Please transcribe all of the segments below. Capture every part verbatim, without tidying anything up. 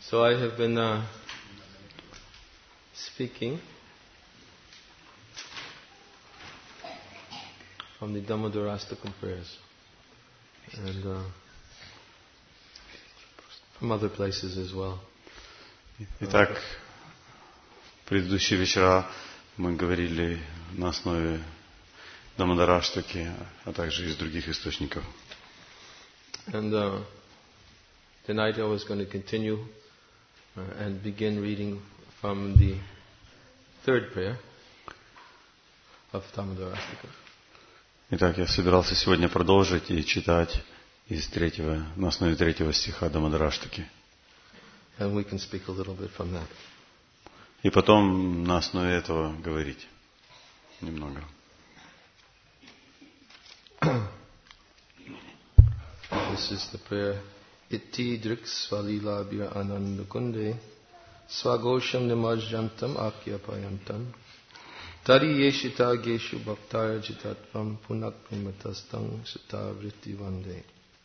So I have been uh, speaking from the Damodarastakam prayers and uh, from other places as well. Итак, в предыдущие вечера мы говорили на основе Дамодараштаки, а также из других источников. And uh, tonight I was going to continue uh, and begin reading from the third prayer of Damodarastakam. Итак, я собирался сегодня продолжить и читать из третьего, на основе третьего стиха Дамодараштаки. And we can speak a little bit from that. И потом на основе этого говорить немного. This is the prayer. Itti drik svalila bir anandakunde swagosham nimajjantam akyapayantam tari yeshita geshu bhaktaya jitatvam punat primatastang sutta vritti vande.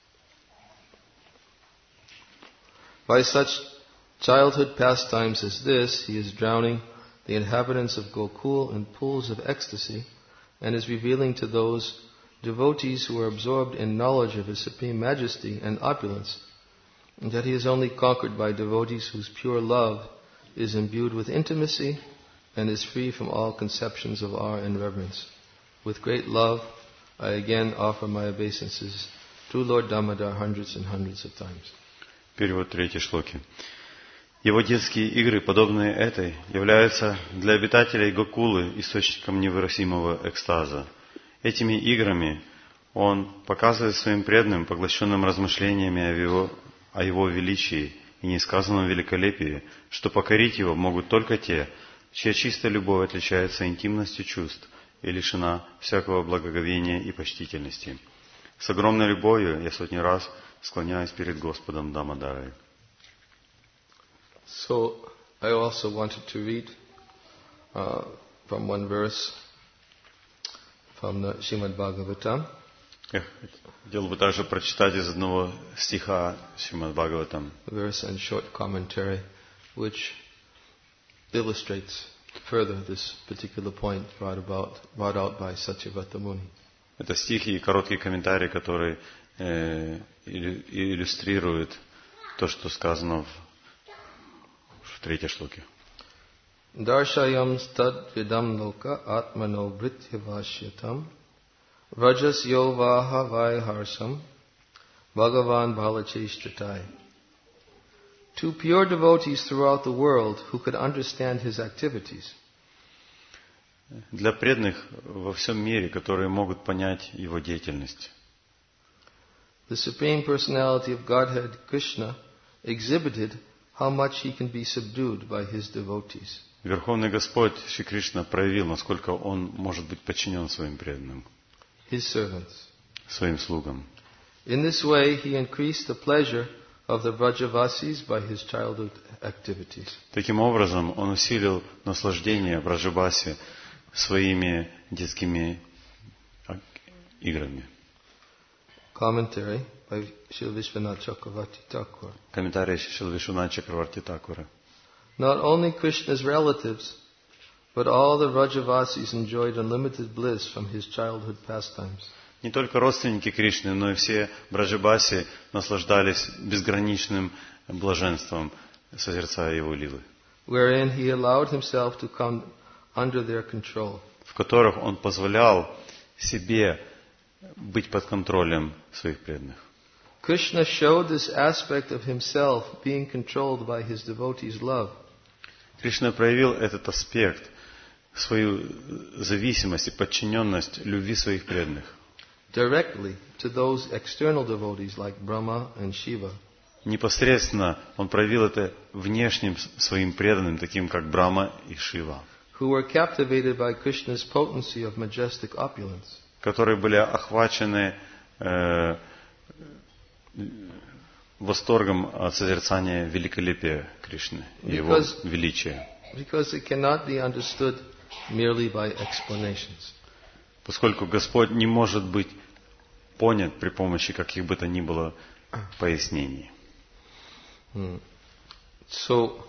By such childhood pastimes as this, he is drowning the inhabitants of Gokul in pools of ecstasy and is revealing to those devotees who are absorbed in knowledge of His Supreme Majesty and opulence, and that He is only conquered by devotees whose pure love is imbued with intimacy and is free from all conceptions of awe and reverence. With great love, I again offer my obeisances to Lord Damodar hundreds and hundreds of times. Перевод третьей шлоки. Его детские игры, подобные этой, являются для обитателей Гокулы источником невыразимого экстаза. Этими играми он показывает своим преданным, поглощенным размышлениями о его, о его величии и несказанном великолепии, что покорить его могут только те, чья чистая любовь отличается интимностью чувств и лишена всякого благоговения и почтительности. С огромной любовью я сотни раз склоняюсь перед Господом Дамодарой. So, I also wanted to read uh, from one verse from the Srimad Bhagavatam. Я хотел бы также прочитать из одного стиха Шримад Бхагаватам. Verse and short commentary, which illustrates further this particular point brought about, brought out by Satyavrata Muni. Это стих и короткий комментарий, который э, иллюстрирует то, что сказано в, в третьей шлоке. Darshayam stad vidam loka atmano bhrityavashyatam vrajas yovaha vaiharsam bhagavan balacheshtratai. To pure devotees throughout the world who could understand his activities. Для преданных во всем мире, которые могут понять его деятельность. The Supreme Personality of Godhead, Krishna, exhibited how much he can be subdued by his devotees. Верховный Господь Шри Кришна проявил, насколько он может быть подчинен своим преданным, his servants, своим слугам. In this way, he increased the pleasure of the Vrajavasis by his childhood activities. Таким образом, он усилил наслаждение Враджабаси своими детскими играми. Commentary by Srila Vishwanath Chakravarti Thakur. Комментарий Шрила Вишванатха Чакраварти Thakura. Not only Krishna's relatives, but all the Vrajavasis enjoyed unlimited bliss from his childhood pastimes. Не только родственники Кришны, но и все Браджабаси наслаждались безграничным блаженством, созерцая его лилы, wherein he allowed himself to come under their control. В которых он позволял себе быть под контролем своих преданных. Krishna showed this aspect of himself being controlled by his devotees' love. Кришна проявил этот аспект, свою зависимость и подчиненность любви своих преданных. Directly to those external devotees like Brahma and Shiva. Непосредственно он проявил это внешним своим преданным, таким как Брахма и Шива, who were captivated by Krishna's potency of majestic opulence. которые были охвачены э, восторгом от созерцания великолепия Кришны и его величия. Because it cannot be understood merely by explanations. Поскольку Господь не может быть понят при помощи каких бы то ни было пояснений. Hmm. So,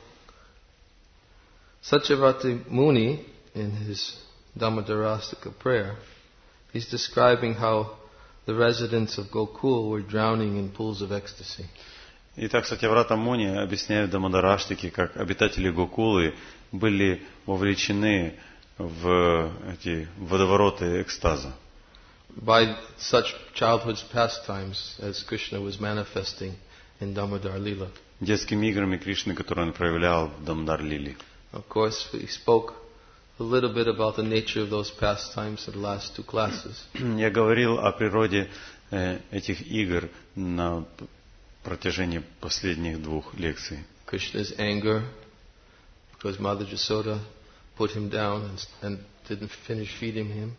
Satyavati Muni, in his Dhammadarastika prayer, he's describing how the residents of Gokul were drowning in pools of ecstasy. Итак, Сатьяврата Муни объясняет в Дамадарштике, как обитатели Гокулы были вовлечены в эти водовороты экстаза. By such childhood's pastimes as Krishna was manifesting in Damodar Lila. Детскими играми Кришны, которые он проявлял в Дамодар-лиле. Of course, we spoke a little bit about the nature of those pastimes in the last two classes. Я говорил о природе э, этих игр на протяжении последних двух лекций. Krishna's anger, because Mother Jasoda put him down and, and didn't finish feeding him.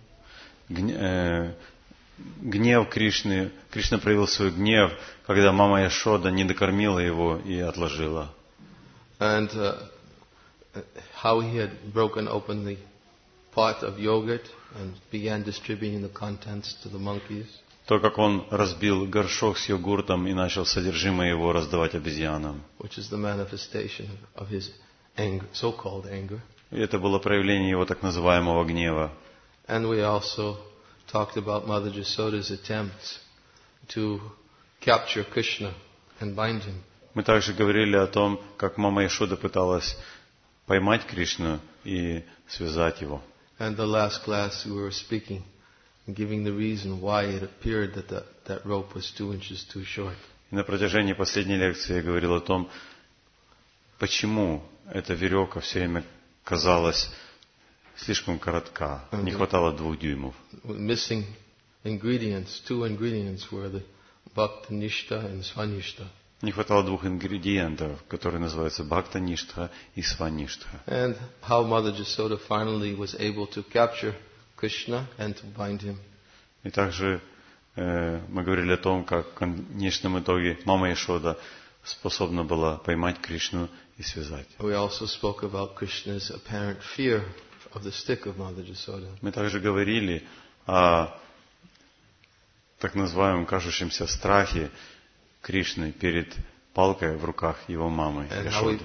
Гнев Кришны, Кришна проявил свой гнев, когда мама Яшода не докормила его и отложила. And uh, how he had broken open the pot of yogurt and began distributing the contents to the monkeys. То, как он разбил горшок с йогуртом и начал содержимое его раздавать обезьянам. Which is the manifestation of his anger, so-called anger. И это было проявление его так называемого гнева. And we also talked about Mother Jasoda's attempts to capture Krishna and bind him. Мы также говорили о том, как мама Яшода пыталась поймать Кришну и связать его. And the last class we were speaking, giving the reason why it appeared that the, that rope was two inches too short. И на протяжении последней лекции я говорил о том, почему эта веревка все время казалась слишком коротка, не хватало двух дюймов. Missing ingredients, two ingredients were the Bhakta-nishtha and Svanishta. Не хватало двух ингредиентов, которые называются Бхакта-ништха и Сваништха. And how Mother Jasoda finally was able to capture Krishna and to bind him. И также э, мы говорили о том, как в конечном итоге мама Яшода способна была поймать Кришну и связать. We also spoke about Krishna's apparent fear of the stick of Mother Jasoda. Мы также говорили о так называемом кажущемся страхе Кришны перед палкой в руках его мамы Яшоды.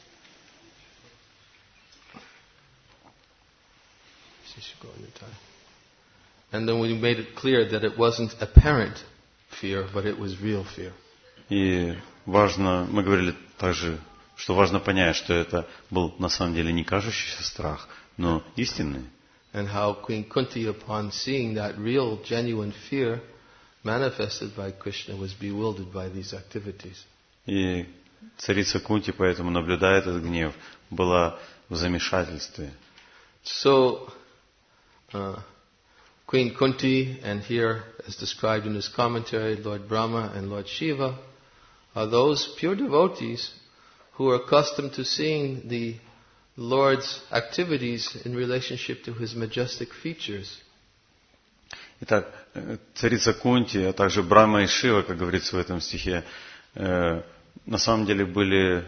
And then we made it clear that it wasn't apparent fear, but it was real fear. И важно, мы говорили также, что важно понять, что это был на самом деле не кажущийся страх, но истинный. And how Queen Kunti, upon seeing that real, genuine fear manifested by Krishna, was bewildered by these activities. И царица Кунти, поэтому, наблюдая этот гнев, была в замешательстве. So, uh, Queen Kunti, and here, as described in his commentary, Lord Brahma and Lord Shiva, are those pure devotees who are accustomed to seeing the Lord's activities in relationship to His majestic features. Итак, царица Кунти, а также Брахма и Шива, как говорится в этом стихе, э, на самом деле были,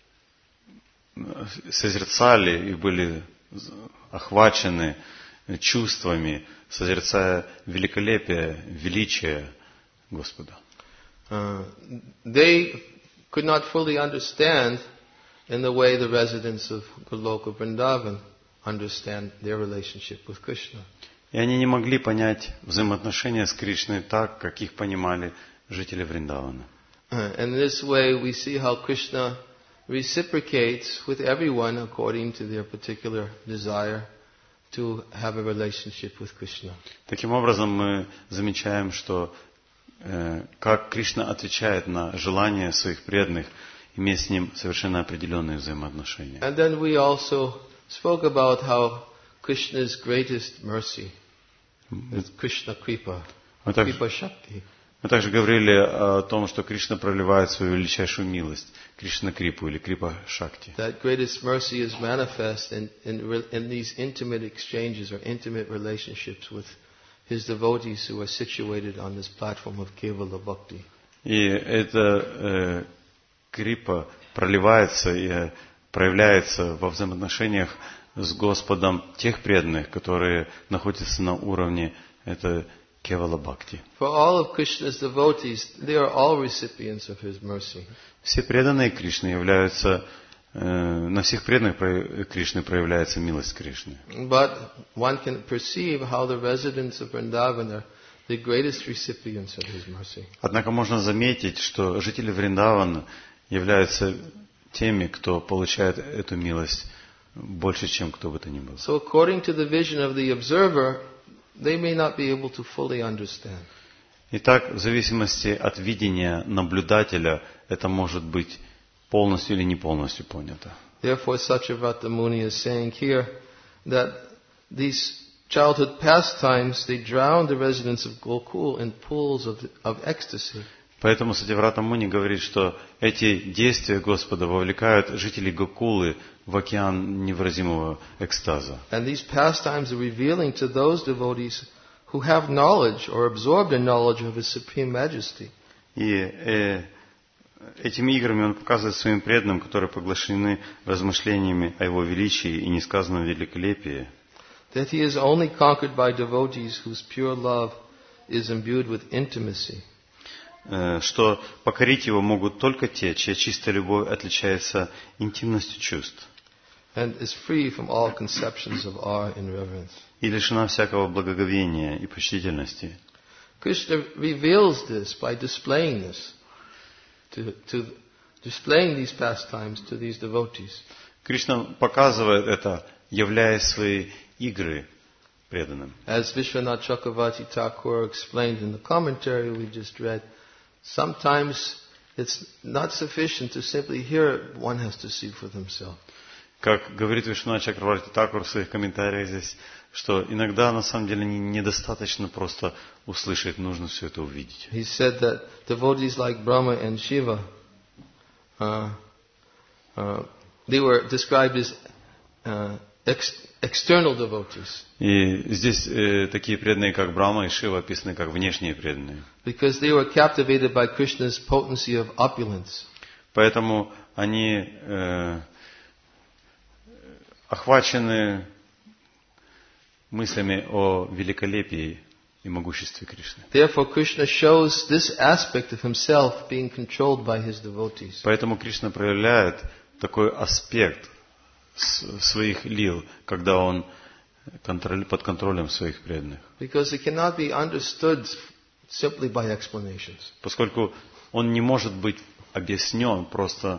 созерцали и были охвачены чувствами, созерцая великолепие, величие Господа. Uh, they could not fully understand in the way the residents of Goloka Vrindavan understand their relationship with Krishna. И они не могли понять взаимоотношения с Кришной так, как их понимали жители Вриндавана. Uh, and in this way we see how Krishna reciprocates with everyone according to their particular desire to have a relationship with Krishna. Таким образом, мы замечаем, что э, как Кришна отвечает на желания своих преданных иметь с ним совершенно определенные взаимоотношения. And then we also spoke about how Krishna's greatest mercy is Krishna Kripa, Мы также, Kripa Shakti. мы также говорили о том, что Кришна проливает свою величайшую милость, Кришна Крипу или Крипа Шакти. That greatest mercy is manifest in, in, in these intimate exchanges or intimate relationships with His devotees who are situated on this platform of Kevala Bhakti. И эта э, Крипа проливается и проявляется во взаимоотношениях с Господом тех преданных, которые находятся на уровне это Кевала Бхакти. For all of Krishna's devotees, they are all recipients of His mercy. Все преданные Кришны являются на всех преданных Кришны проявляется милость Кришны. But one can perceive how the residents of Vrindavan are the greatest recipients of His mercy. Однако можно заметить, что жители Вриндавана являются теми, кто получает эту милость больше, чем кто бы то ни был. So according to the vision of the observer, they may not be able to fully understand. Итак, в зависимости от видения наблюдателя, это может быть полностью или не полностью понято. Therefore, Satyavrata Muni is saying here that these childhood pastimes, they drown the residents of Gokul in pools of, of ecstasy. Поэтому Сатьяврата Муни говорит, что эти действия Господа вовлекают жителей Гокулы в океан невыразимого экстаза. And these pastimes are revealing to those devotees who have knowledge or absorbed a knowledge of His Supreme Majesty. И э, этими играми он показывает своим преданным, которые поглощены размышлениями о Его величии и несказанном великолепии, That He is only conquered by devotees whose pure love is imbued with intimacy. э, что покорить Его могут только те, чья чистая любовь отличается интимностью чувств And is free from all conceptions of awe and reverence. и лишена всякого благоговения и почтительности. Krishna reveals this by displaying this, to, to displaying these pastimes to these devotees. Кришна показывает это, являя свои игры преданным. As Vishwanath Chakravarti Thakur explained in the commentary we just read, sometimes it's not sufficient to simply hear it, one has to see for themselves. Как говорит Вишванат Чакраварти Такур в своих комментариях здесь, что иногда на самом деле недостаточно просто услышать, нужно все это увидеть. He said that devotees like Brahma and Shiva, uh, uh, they were described as uh, ex- external devotees. И здесь э, такие преданные, как Брахма и Шива, описаны как внешние преданные. Because they were captivated by Krishna's potency of opulence. Поэтому они э, охвачены мыслями о великолепии и могуществе Кришны. Therefore, Krishna shows this aspect of himself being controlled by his devotees. Поэтому Кришна проявляет такой аспект своих лил, когда он контроль, под контролем своих преданных. Because it cannot be understood simply by explanations. Поскольку он не может быть объяснен просто,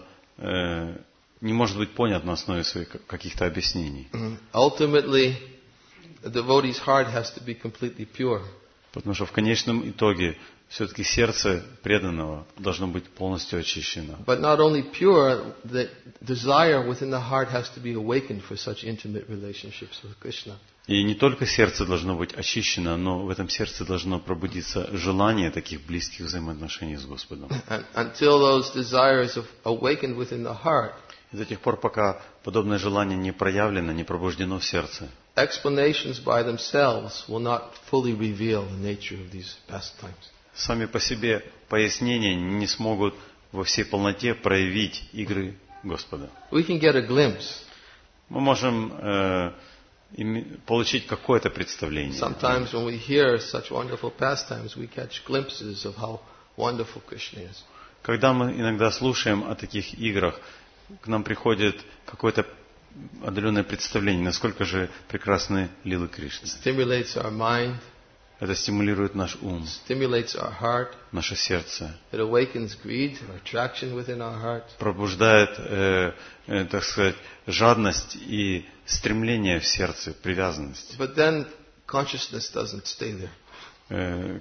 э, не может быть понят на основе своих каких-то объяснений. Ultimately, the devotee's heart has to be completely pure. Потому что в конечном итоге все-таки сердце преданного должно быть полностью очищено. But not only pure, the desire within the heart has to be awakened for such intimate relationships with Krishna. И не только сердце должно быть очищено, но в этом сердце должно пробудиться желание таких близких взаимоотношений с Господом. And until those desires are awakened within the heart, И до тех пор, пока подобное желание не проявлено, не пробуждено в сердце, explanations by themselves will not fully reveal the nature of these pastimes. сами по себе пояснения не смогут во всей полноте проявить игры Господа. We can get a glimpse. Мы можем э, име- получить какое-то представление. Sometimes when we hear such wonderful pastimes, we catch glimpses of how wonderful Krishna is. Когда мы иногда слушаем о таких играх, к нам приходит какое-то отдаленное представление, насколько же прекрасны лилы Кришны. Stimulates our mind, Это стимулирует наш ум, stimulates our heart. наше сердце, It awakens greed or attraction within our heart. пробуждает, э, э, так сказать, жадность и стремление в сердце, привязанность. But then consciousness doesn't stay there. Э,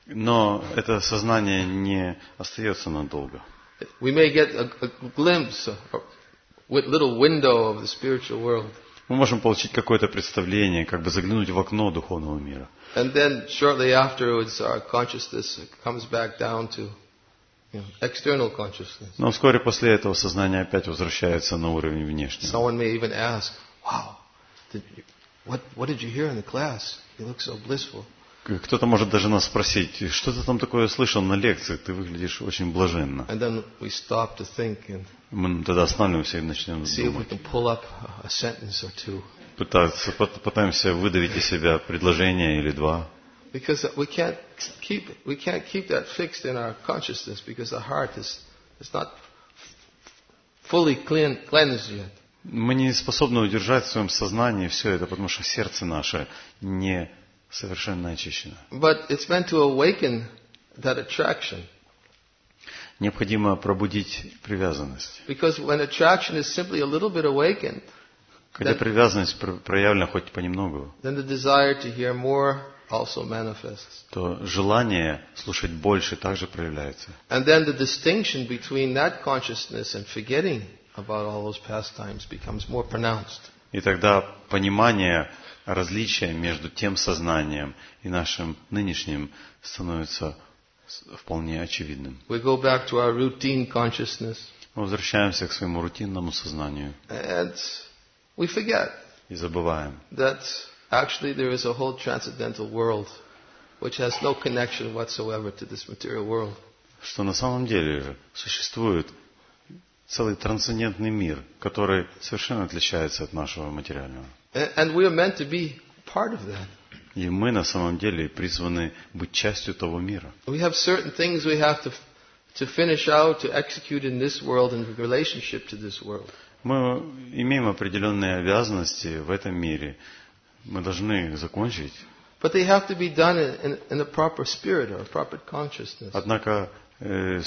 но это сознание не остается надолго. We may get a, a glimpse, a, a little window of the spiritual world. Мы можем получить какое-то представление, как бы заглянуть в окно духовного мира. And then shortly afterwards our consciousness comes back down to you know, external consciousness. Но вскоре после этого сознание опять возвращается на уровень внешний. Someone may even ask, wow, did you, what, what did you hear in the class? You look so blissful. Кто-то может даже нас спросить, что ты там такое слышал на лекции, ты выглядишь очень блаженно. And then we stop to think and Мы тогда останавливаемся и начнем see if we думать. can pull up a sentence or two. Пытаться, пытаемся выдавить из себя предложение или два. Because we can't keep we can't keep that fixed in our consciousness because the heart is is not fully clean, cleansed yet. Мы не способны удержать в своем сознании все это, потому что сердце наше не совершенно очищено. But it's meant to awaken that attraction. Необходимо пробудить привязанность. Because when attraction is simply a little bit awakened, Когда then, привязанность проявлена хоть понемногу, then the desire to hear more also manifests. то желание слушать больше также проявляется. And then the distinction between that consciousness and forgetting about all those pastimes becomes more pronounced. И тогда понимание различия между тем сознанием и нашим нынешним становится вполне очевидным. We go back to our routine consciousness Мы возвращаемся к своему рутинному сознанию and we forget и забываем, that actually there is a whole transcendental world which has no connection whatsoever to this material world. что на самом деле же существует целый трансцендентный мир, который совершенно отличается от нашего материального. And we are meant to be part of that. И мы на самом деле призваны быть частью того мира. We have certain things we have to to finish out, to execute in this world in relationship to this world. Мы имеем определенные обязанности в этом мире. Мы должны закончить. But they have to be done in, in a proper spirit or a proper consciousness. Однако э,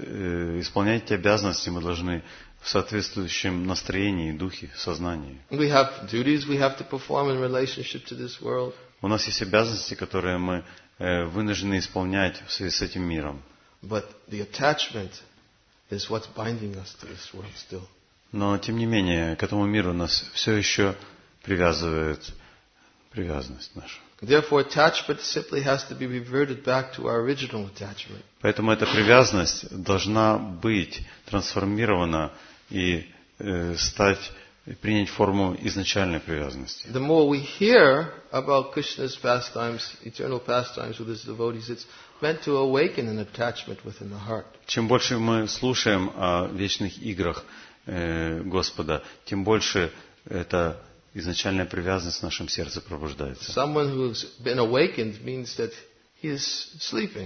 э, исполнять эти обязанности мы должны в соответствующем настроении, духе, сознании. We have duties we have to perform in relationship to this world. У нас есть обязанности, которые мы э, вынуждены исполнять в связи с этим миром. But the attachment is what's binding us to this world still. Но, тем не менее, к этому миру нас все еще привязывает привязанность наша. Therefore, attachment simply has to be reverted back to our original attachment. Поэтому эта привязанность должна быть трансформирована и э, стать, принять форму изначальной привязанности. The more we hear about Krishna's pastimes, eternal pastimes with his devotees, it's meant to awaken an attachment within the heart. Чем больше мы слушаем о вечных играх э, Господа, тем больше эта изначальная привязанность в нашем сердце пробуждается. Someone who's been awakened means that he is sleeping.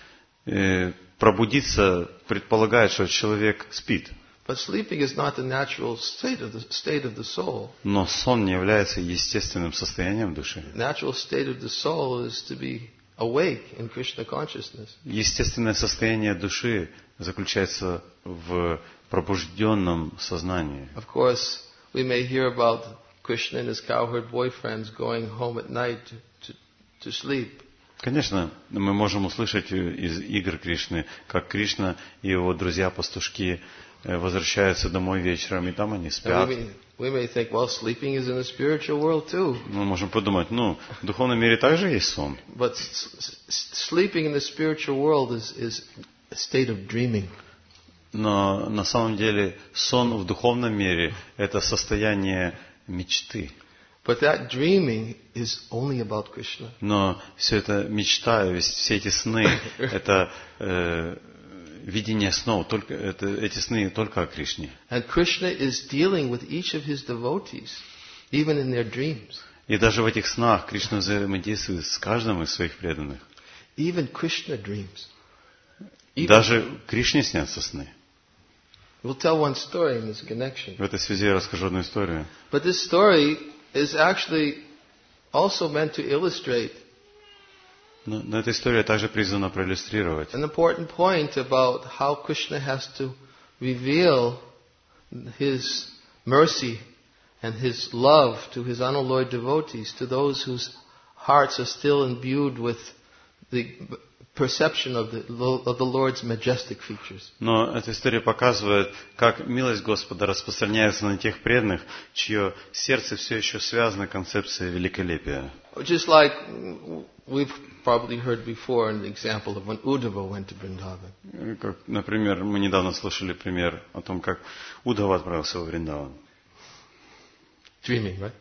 Э, пробудиться предполагает, что человек спит. But sleeping is not the natural state of the state of the soul. Но сон не является естественным состоянием души. The natural state of the soul is to be awake in Krishna consciousness. Естественное состояние души заключается в пробужденном сознании. Of course, we may hear about Krishna and his cowherd boyfriends going home at night to, to, to sleep. Конечно, мы можем услышать из игр Кришны, как Кришна и его друзья-пастушки возвращаются домой вечером, и там они спят. We may, we may think, well, sleeping is in the spiritual world too. Мы можем подумать, ну, в духовном мире также есть сон. But s- s- sleeping in the spiritual world is, is a state of dreaming. Но на самом деле сон в духовном мире – это состояние мечты. But that dreaming is only about Krishna. Но все это мечта, весь, все эти сны – это э, видение снов, только, это, эти сны только о Кришне. And Krishna is dealing with each of his devotees, even in their dreams. И даже в этих снах Кришна взаимодействует с каждым из своих преданных. Even Krishna dreams. Even, Даже Кришне снятся сны. we'll tell one story in this connection. В этой связи я расскажу одну историю. But this story is actually also meant to illustrate Но, но эта история также призвана проиллюстрировать an important point about how Krishna has to reveal his mercy and his love to his unalloyed devotees, to those whose hearts are still imbued with the perception of the, of the Lord's majestic features. Но эта история показывает, как милость Господа распространяется на тех преданных, чье сердце все еще связано концепцией великолепия. Just like we've probably heard before in the example of when Uddhava went to Vrindavan. Как, например, мы недавно слышали пример о том, как Уддхава отправился во Вриндаван. Dreaming, right?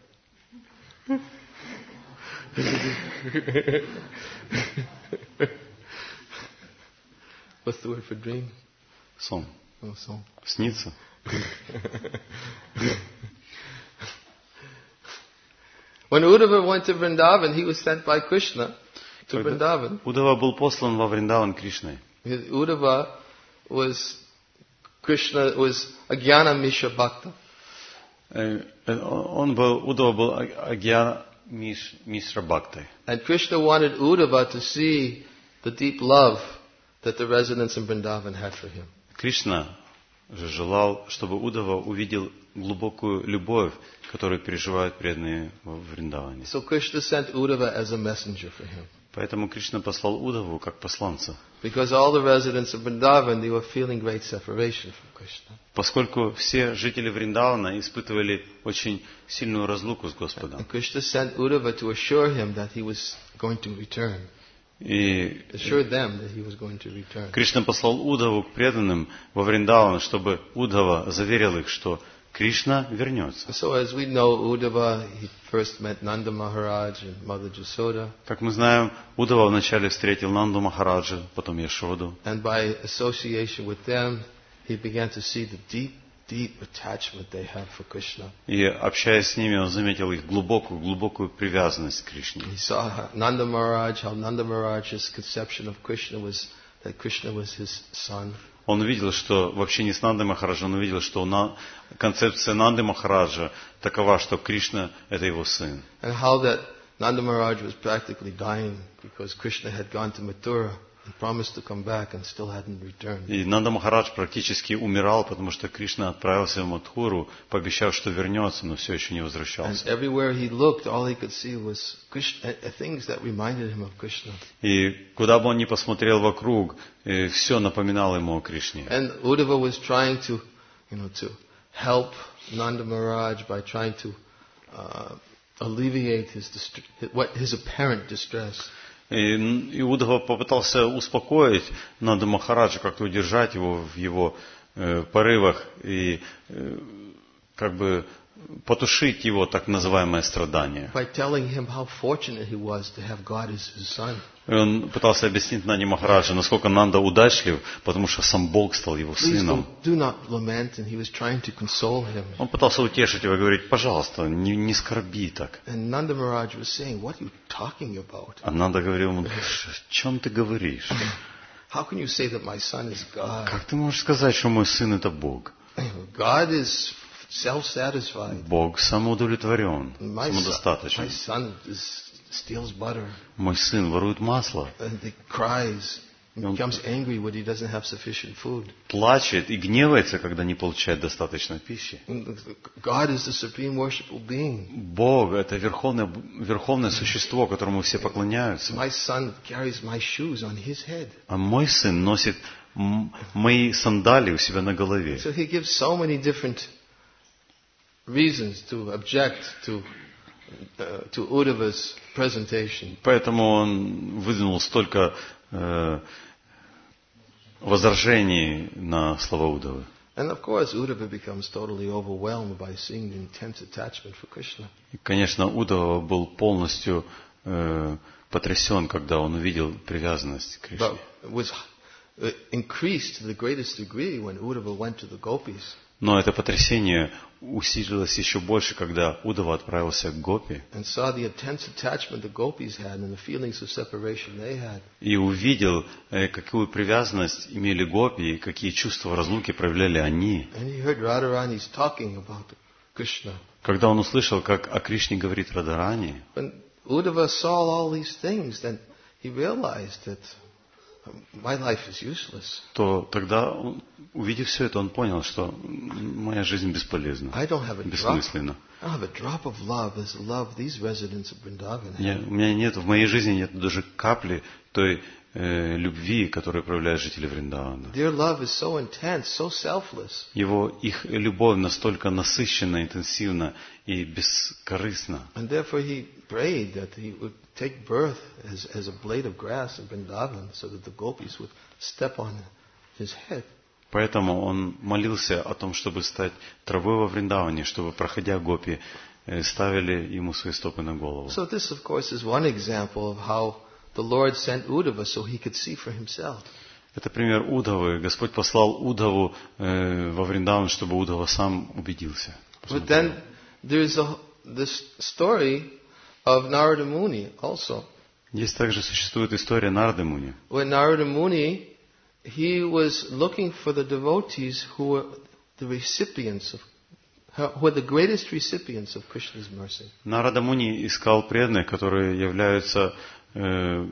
What's the word for dream? Сон. Oh, song. Снится. When Uddhava went to Vrindavan, he was sent by Krishna to Когда Vrindavan. Уддхава был послан во Вриндаван Кришной. Uddhava was Krishna was Agyana Mishra Bhakta. Он был, Удава был Агьяна Мишра Бхактой. And Krishna wanted Uddhava to see the deep love that the residents in Vrindavan had for him. Кришна же желал, чтобы Удава увидел глубокую любовь, которую переживают преданные в Вриндаване. So Krishna sent Uddhava as a messenger for him. Поэтому Кришна послал Удаву как посланца. Because all the residents of Vrindavan, they were feeling great separation from Krishna. Поскольку все жители Вриндавана испытывали очень сильную разлуку с Господом. And Krishna sent Uddhava to assure him that he was going to return. И Assure them that he was going to return. Кришна послал Удаву к преданным во Вриндаван, чтобы Удава заверил их, что Кришна вернется. So as we know, Uddhava, he first met Nanda Maharaj and Mother Jasoda. Как мы знаем, Удава вначале встретил Нанду Махараджа, потом Яшоду. And by association with them, he began to see the deep, deep attachment they have for Krishna. И общаясь с ними, он заметил их глубокую, глубокую привязанность к Кришне. He saw Nanda Maharaj, how Nanda Maharaj's conception of Krishna was that Krishna was his son. Он увидел, что вообще не с Нандой Махараджа, он увидел, что на, концепция Нанды Махараджа такова, что Кришна – это его сын. And how that Nanda Maharaj was practically dying because Krishna had gone to Mathura and promised to come back and still hadn't returned. И Нанда Махарадж практически умирал, потому что Кришна отправился в Мадхуру, пообещав, что вернется, но все еще не возвращался. And everywhere he looked, all he could see was Krishna, things that reminded him of Krishna. И куда бы он ни посмотрел вокруг, все напоминало ему о Кришне. And Uddhava was trying to, you know, to help Nanda Maharaj by trying to uh, alleviate his, dist- what, his apparent distress. И Удава попытался успокоить Нанду Махараджа, как-то удержать его в его э, порывах и э, как бы потушить его так называемое страдание. By telling him how fortunate he was to have God as his son. И он пытался объяснить Нанде Махараджа, насколько Нанда удачлив, потому что сам Бог стал его Please сыном. do not lament, and he was trying to console him. Он пытался утешить его и говорить: пожалуйста, не, не скорби так. And Nanda Maharaj was saying, what are you talking about? А Нанда говорил ему: о чем ты говоришь? How can you say that my son is God? Как ты можешь сказать, что мой сын это Бог? God is self-satisfied. Бог самоудовлетворен, My son, самодостаточен. my son is, steals butter. Мой сын ворует масло, And he cries. He Он- becomes angry when he doesn't have sufficient food. плачет и гневается, когда не получает достаточно пищи. God is the supreme worshipful being. Бог – это верховное, верховное существо, которому все поклоняются. My son carries my shoes on his head. А мой сын носит м- мои сандалии у себя на голове. So he gives so many different reasons to object to uh, to Uddhava's presentation. Поэтому он выдвинул столько э, возражений на слова Удавы. And of course, Uddhava becomes totally overwhelmed by seeing the intense attachment for Krishna. И, конечно, Удава был полностью э, потрясен, когда он увидел привязанность к Кришне. But it was uh, increased to the greatest degree when Uddhava went to the gopis. Но это потрясение усилилось еще больше, когда Удава отправился к Гопи And saw the intense attachment the gopis had and the feelings of separation they had. и увидел, э, какую привязанность имели Гопи и какие чувства разлуки проявляли они. And he heard Radharani's talking about Krishna. Когда он услышал, как о Кришне говорит Радарани, When Uddhava saw all these things, then he realized that my life is useless. то тогда, он, увидев все это, он понял, что моя жизнь бесполезна, I don't have a drop. бессмысленна. I don't have a drop of love as the love these residents of Vrindavan Я- have. у меня нет, в моей жизни нет даже капли той э, любви, которую проявляют жители Вриндавана. Their love is so intense, so selfless. Его, их любовь настолько насыщенна, интенсивна и бескорыстна. And therefore he prayed that he would take birth as, as a blade of grass in Vrindavan so that the gopis would step on his head. Поэтому он молился о том, чтобы стать травой во Вриндаване, чтобы, проходя Гопи, э, ставили ему свои стопы на голову. So this, of course, is one example of how the Lord sent Uddhava so he could see for himself. Это пример Удавы. Господь послал Удаву э, во Вриндаван, чтобы Удава сам убедился. But then there's a, this story of Narada Muni also. Есть также существует история Нарды Муни. When Narada Muni, he was looking for the devotees who were the recipients of, who are the greatest recipients of Krishna's mercy. Нарада Муни искал преданных, которые являются э,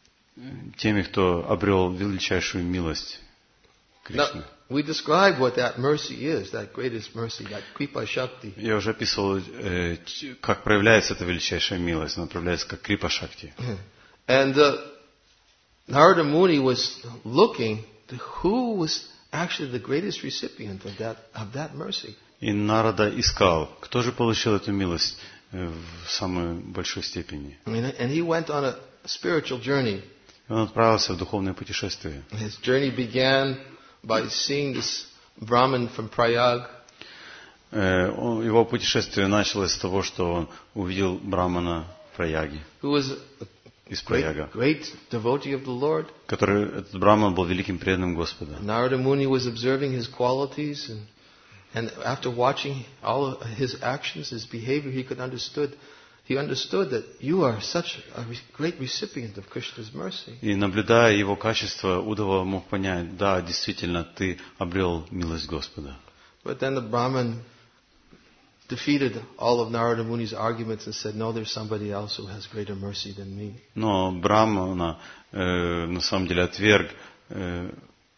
теми, кто обрел величайшую милость Кришны. Now, we describe what that mercy is, that greatest mercy, that Kripa Shakti. Я уже описывал, э, как проявляется эта величайшая милость. Она проявляется как Крипа Шакти. And uh, Narada Muni was looking to who was actually the greatest recipient of that of that mercy. И Нарада искал, кто же получил эту милость э, в самой большой степени. I mean, and he went on a spiritual journey. И он отправился в духовное путешествие. His journey began by seeing this Brahmin from Prayag. Э, он, его путешествие началось с того, что он увидел Брамана в Праяге, Who was a из great, Праяга, great devotee of the Lord. который, этот Браман был великим преданным Господа. Narada Muni was observing his qualities, and, and after watching all of his actions, his behavior, he could understood, he understood that you are such a re- great recipient of Krishna's mercy. И наблюдая его качество, Удава мог понять, да, действительно, ты обрел милость Господа. But then the Brahmin defeated all of Narada Muni's arguments and said, no, there's somebody else who has greater mercy than me. Но Брамана э, на самом деле отверг э,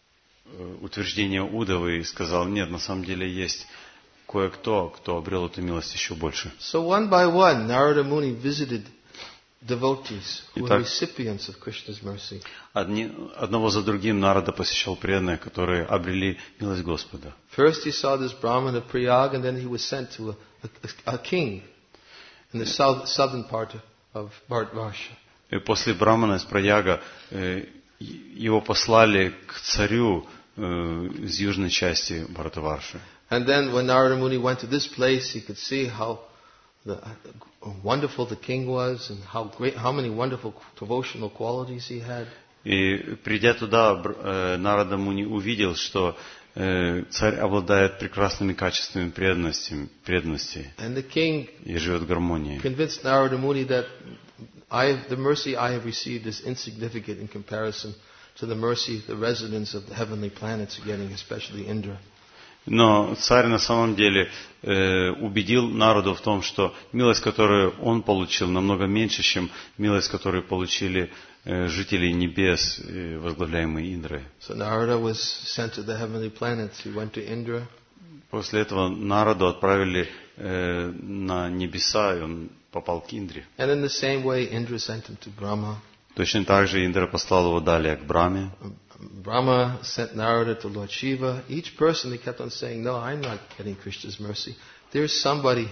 утверждение Удавы и сказал, нет, на самом деле есть кое-кто, кто обрел эту милость еще больше. So one by one, Narada Muni visited devotees who Итак, were recipients of Krishna's mercy. Одни, одного за другим Нарада посещал преданных, которые обрели милость Господа. First he saw this Brahmin of Prayag, and then he was sent to a, a, a king in the south, southern part of Bharatvarsha. И после Брамана из Праяга э, его послали к царю э, из южной части Бхаратаварши. And then when Narada Muni went to this place, he could see how the, uh, wonderful the king was and how great, how many wonderful devotional qualities he had. И придя туда, э, Нарада Муни увидел, что э, царь обладает прекрасными качествами преданности, преданности And the king и живет в гармонии. convinced Narada Muni that I have, the mercy I have received is insignificant in comparison to the mercy the residents of the heavenly planets are getting, especially Indra. Но царь на самом деле э, убедил народу в том, что милость, которую он получил, намного меньше, чем милость, которую получили э, жители небес, э, возглавляемые Индрой. So Narada was sent to the heavenly planets. He went to Indra. После этого народу отправили э, на небеса, и он попал к Индре. And in the same way, Indra sent him to Brahma. Точно так же Индра послал его далее к Браме. Brahma sent Narada to Lord Shiva. Each person, they kept on saying, no, I'm not getting Krishna's mercy. There's somebody,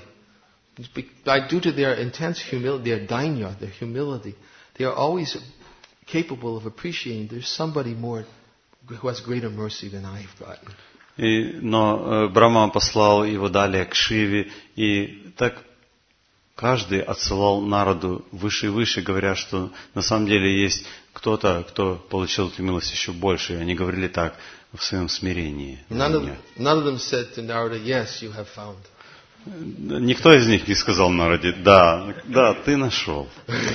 by due to their intense humility, their dainya, their humility, they are always capable of appreciating there's somebody more who has greater mercy than I've gotten. И, но э, Брахма послал его далее к Шиве, и так каждый отсылал народу выше и выше, говоря, что на самом деле есть кто-то, кто получил эту милость еще больше. И они говорили так в своем смирении. None of, none of them said to Narada, yes, you have found. Никто из них не сказал Нараде, да, да, ты нашел.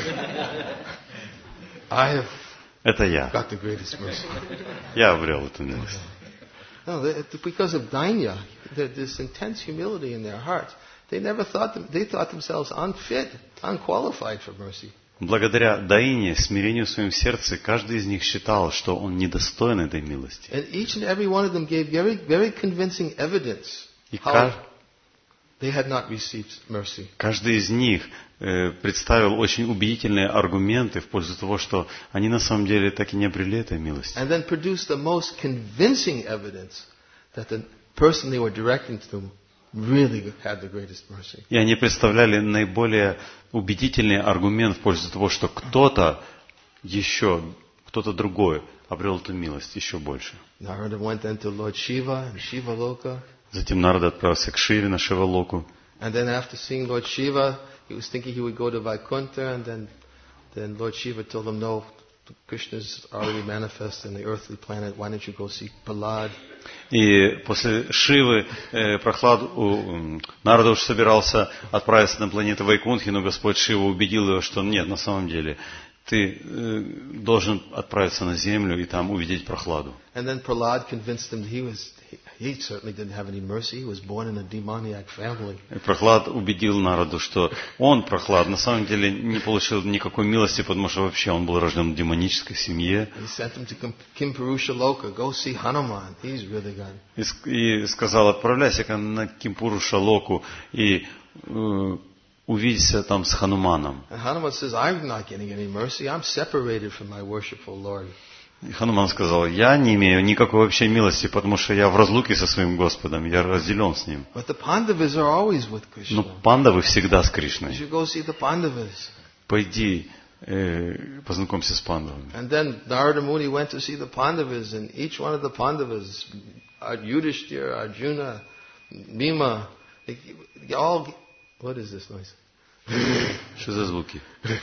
I have Это я. got the greatest mercy. Я обрел эту милость. No, they, because of dainya, this intense humility in their hearts, they never thought them, they thought themselves unfit, unqualified for mercy. Благодаря даине, смирению в своем сердце, каждый из них считал, что он недостоин этой милости. And each and every one of them gave very, very convincing evidence И how ка- they had not received mercy. каждый из них э, представил очень убедительные аргументы в пользу того, что они на самом деле так и не обрели этой милости. And then produced the most convincing evidence that the person they were directing to really had the greatest mercy. И они представляли наиболее убедительный аргумент в пользу того, что кто-то еще, кто-то другой обрел эту милость еще больше. Narada went then to Lord Shiva and Shiva Loka. Затем Нарада отправился к Шиве на Шивалоку. And then after seeing Lord Shiva, he was thinking he would go to Vaikuntha, and then, then Lord Shiva told him, no, Krishna is already manifest in the earthly planet, why don't you go see Prahlad? И после Шивы э, Прохлад, у, Нарада уж собирался отправиться на планету Вайкунтхи, но Господь Шива убедил его, что нет, на самом деле, ты э, должен отправиться на землю и там увидеть прохладу. And then Prahlad convinced him he was he, he certainly didn't have any mercy. He was born in a demoniac family. И Прохлад убедил народу, что он, Прохлад, на самом деле не получил никакой милости, потому что вообще он был рожден в демонической семье. He sent him to Kimpurusha Loka. Go see Hanuman. He's really good. И, и сказал, отправляйся-ка на Кимпуруша Локу и э, увидься там с Хануманом. And Hanuman says, I'm not getting any mercy. I'm separated from my worshipful Lord. И Хануман сказал, я не имею никакой вообще милости, потому что я в разлуке со своим Господом, я разделен с Ним. But the Pandavas are always with Krishna. Но пандавы всегда с You Кришной. should go see the Pandavas. Пойди, э, познакомься с пандавами. And then Narada Muni went to see the Pandavas, and each one of the Pandavas, Yudhishthira, Arjuna, Bhima, they, they all, what is this noise? Что за звуки?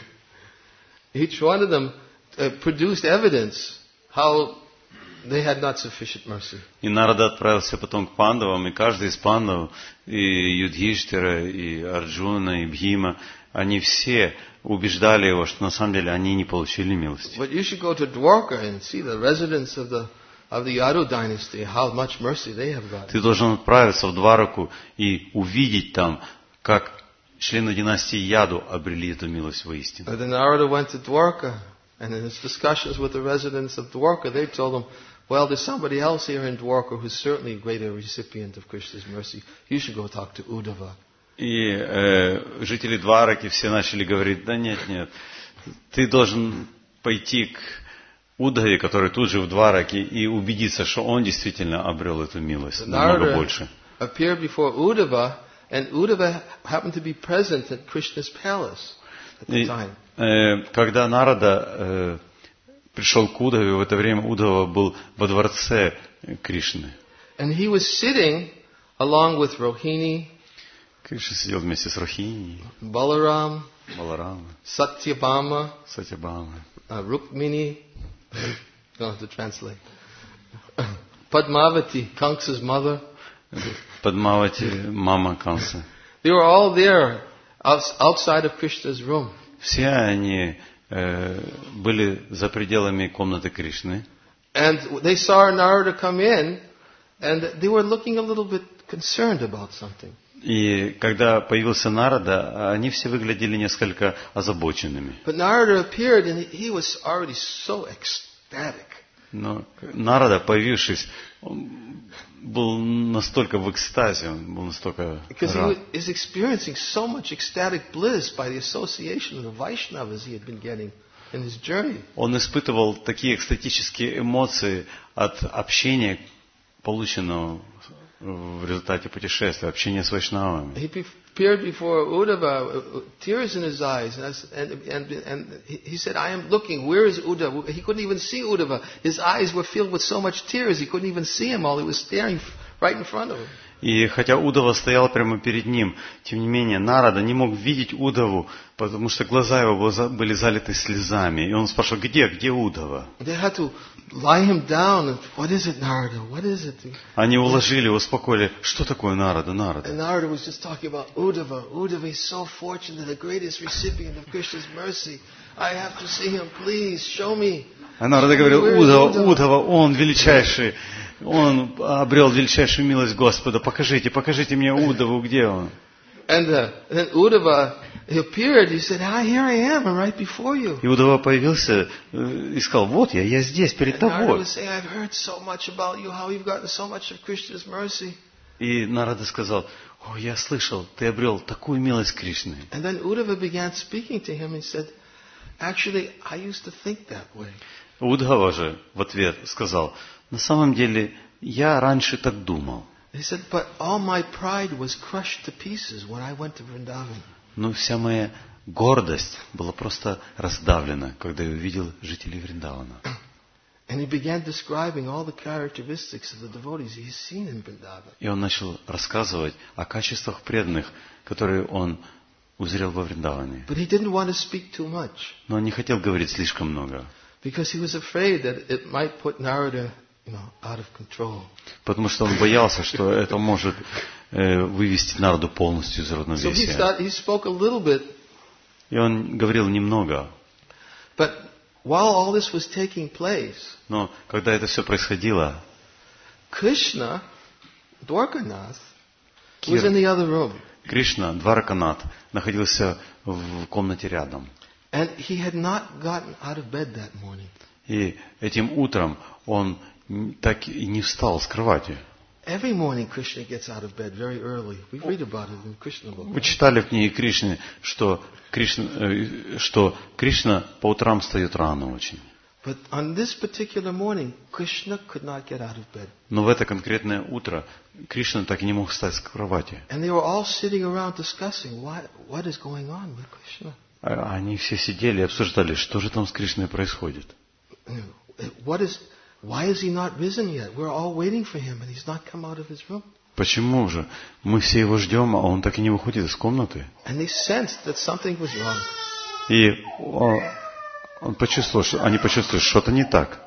Each one of them uh, produced evidence how they had not sufficient mercy. И Нарада отправился потом к пандавам, и каждый из пандав, и Юдхиштхира, и Арджуна, и Бхима, они все убеждали его, что на самом деле они не получили милости. But you should go to Dwarka and see the residents of the of the Yadu dynasty, how much mercy they have got. Ты должен отправиться в Двараку и увидеть там, как члены династии Яду обрели эту милость воистину. And then Narada went to Dwarka, and in his discussions with the residents of Dwarka, they told him, well, there's somebody else here in Dwarka who's certainly a greater recipient of Krishna's mercy. You should go talk to Uddhava. И э, жители Двараки все начали говорить, да нет, нет, ты должен пойти к Удхаве, который тут же в Двараке, и убедиться, что он действительно обрел эту милость намного больше. Appeared before Uddhava, and Uddhava happened to be present at Krishna's palace at the time. И, э, когда Нарада э, пришел к Удхаве, в это время Удхава был во дворце Кришны. And he was sitting along with Rohini, Кришна сидел вместе с Рохини, Balaram, Баларама, Satyabhama, Сатябама, uh, Rukmini, don't have to translate, Padmavati, Kansa's mother. Падмавати, мама Канса. They were all there outside of Krishna's room. Все они э, были за пределами комнаты Кришны. And they saw Narada come in, and they were looking a little bit concerned about something. И когда появился Нарада, они все выглядели несколько озабоченными. But Narada appeared, and he was already so ecstatic. Но Нарада, появившись, он был настолько в экстазе, он был настолько Because рад. he is experiencing so much ecstatic bliss by the association of the Vaishnavas he had been getting in his journey. Он испытывал такие экстатические эмоции от общения, полученного в результате путешествия, общения с вайшнавами. He appeared before Uddhava, tears in his eyes, and, and, and he said, I am looking, where is Uddhava? He couldn't even see Uddhava. His eyes were filled with so much tears, he couldn't even see him all. He was staring right in front of him. И хотя Удава стоял прямо перед ним, тем не менее Нарада не мог видеть Удаву, потому что глаза его были залиты слезами. И он спрашивал, где, где Удава? Они уложили, успокоили, что такое Нарада, Нарада? А Нарада говорил, Удава, Удава, он величайший. Он обрел величайшую милость Господа. Покажите, покажите мне Удаву, где он. And uh, then Uddhava, he appeared. He said, "Ah, here I am. I'm right before you." И Удава появился и сказал, вот я, я здесь перед тобой. И Нарада сказал, о, я слышал, ты обрел такую милость Кришны. And then Uddhava began speaking to him and said, "Actually, I used to think that way." Удхава же в ответ сказал, на самом деле, я раньше так думал. He said, "But all my pride was crushed to pieces when I went to Vrindavan." Но вся моя гордость была просто раздавлена, когда я увидел жителей Вриндавана. And he began describing all the characteristics of the devotees he's seen in Vrindavan. И он начал рассказывать о качествах преданных, которые он узрел во Вриндаване. But he didn't want to speak too much. Но он не хотел говорить слишком много. Because he was afraid that it might put Narada, you know, out of control. Потому что он боялся, что это может э, вывести Нараду полностью из равновесия. So he, started, he spoke a little bit. И он говорил немного. But while all this was taking place, Но когда это все происходило, Krishna, Dwarkanath, was in the other room. Кришна, Двараканат, находился в комнате рядом. And he had not gotten out of bed that morning. И этим утром он так и не встал с кровати. Every morning Krishna gets out of bed very early. We read about it in Krishna book. Вы читали в книге Кришны, что Кришна, э, что Кришна по утрам встает рано очень. But on this particular morning, Krishna could not get out of bed. Но в это конкретное утро Кришна так и не мог встать с кровати. And they were all sitting around discussing why, what is going on with Krishna. А они все сидели и обсуждали, что же там с Кришной происходит. What is, why is he not risen yet? We're all waiting for him, and he's not come out of his room. Почему же? Мы все его ждем, а он так и не выходит из комнаты. And they sensed that something was wrong. И он, он почувствовал, что они почувствовали, что что-то не так.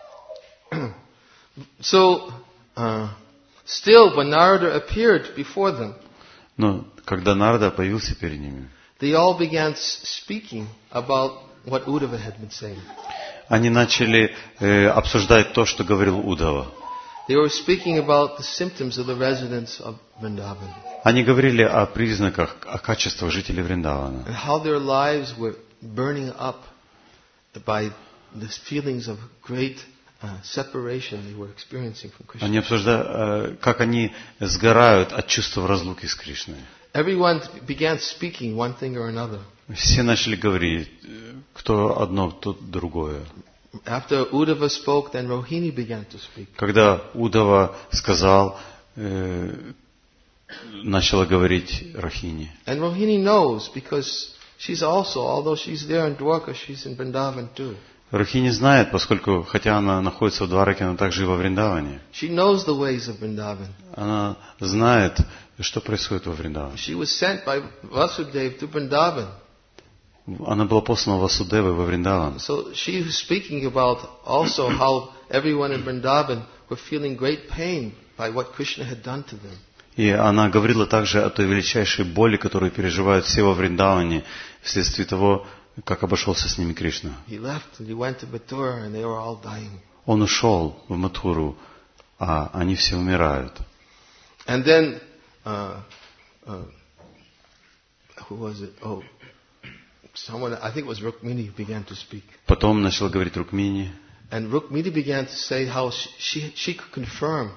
So, uh, still, when Narada appeared before them, Но когда Нарада появился перед ними, they all began speaking about what Uddhava had been saying. они начали э, обсуждать то, что говорил Удава. They were speaking about the symptoms of the residents of Vrindavan Они говорили о признаках, о качествах жителей Вриндавана. and how their lives were burning up by the feelings of great uh, separation they were experiencing from Krishna. Они обсуждали, э, как они сгорают от чувства разлуки с Кришной. Everyone began speaking one thing or another. Все начали говорить, кто одно, кто другое. After Uddhava spoke, then Rohini began to speak. Когда Удава сказал, э, начала говорить Рахини. And Rohini knows because she's also, although she's there in Dwarka, she's in Vrindavan too. Рахини знает, поскольку, хотя она находится в Двараке, она также и во Вриндаване. She knows the ways of Vrindavan. Она знает, что происходит во Вриндаване. She was sent by Vasudeva to Vrindavan. Она была послана Васудевой во Вриндаван. So she was speaking about also how everyone in Vrindavan were feeling great pain by what Krishna had done to them. И она говорила также о той величайшей боли, которую переживают все во Вриндаване вследствие того, как обошелся с ними Кришна. He left and he went to Mathura and they were all dying. Он ушел в Матхуру, а они все умирают. And then, uh, uh, who was it? Oh, someone, I think it was Rukmini, began to speak. Потом начал говорить Рукмини. And Rukmini began to say how she, she, she could confirm.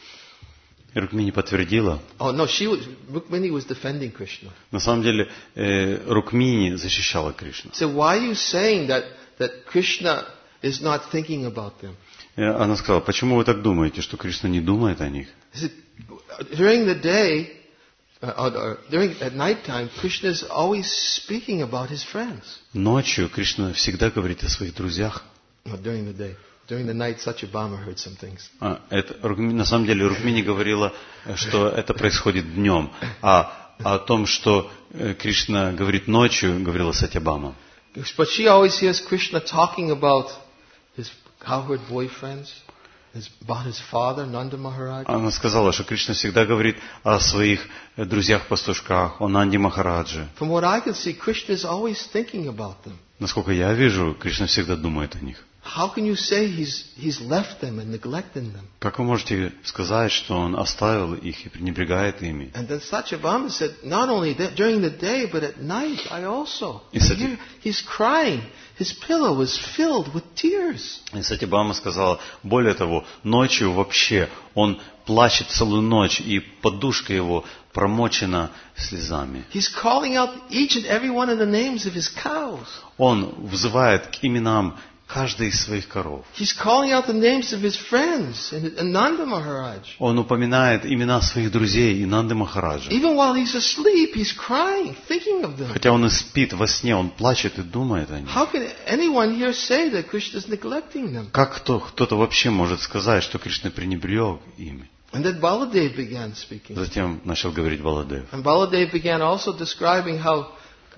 И Рукмини подтвердила. Oh no, she was, Rukmini was defending Krishna. На самом деле э, Рукмини защищала Кришну. So why are you saying that, that Krishna is not thinking about them? И она сказала, почему вы так думаете, что Кришна не думает о них? He said, during the day, uh, or, or during at night time, Krishna is always speaking about his friends. Ночью Кришна всегда говорит о своих друзьях. No, during the day. During the night, Satyabhama heard some things. А, это, на самом деле Рукмини говорила, что это происходит днем, а о том, что Кришна говорит ночью, говорила Сатьябхама. But she always hears Krishna talking about his cowherd boyfriends, his, about his father, Nanda Maharaj. Она сказала, что Кришна всегда говорит о своих друзьях-пастушках, о Нанде Махарадже. From what I can see, Krishna is always thinking about them. Насколько я вижу, Кришна всегда думает о них. How can you say he's, he's left them and neglecting them? Как вы можете сказать, что он оставил их и пренебрегает ими? And then Satyabhama said, not only that, during the day, but at night I also. И I Сати- hear he's crying. His pillow was filled with tears. И Сатьябхама сказала, более того, ночью вообще он плачет целую ночь, и подушка его промочена слезами. He's calling out each and every one of the names of his cows. Он взывает к именам каждой из своих коров. He's calling out the names of his friends and, and Nanda Maharaj. Он упоминает имена своих друзей и Нанды Махараджа. Even while he's asleep, he's crying, thinking of them. Хотя он и спит во сне, он плачет и думает о них. How can anyone here say that Krishna is neglecting them? Как кто, кто-то вообще может сказать, что Кришна пренебрег ими? And then Baladev began speaking. Затем начал говорить Баладев. And Baladev began also describing how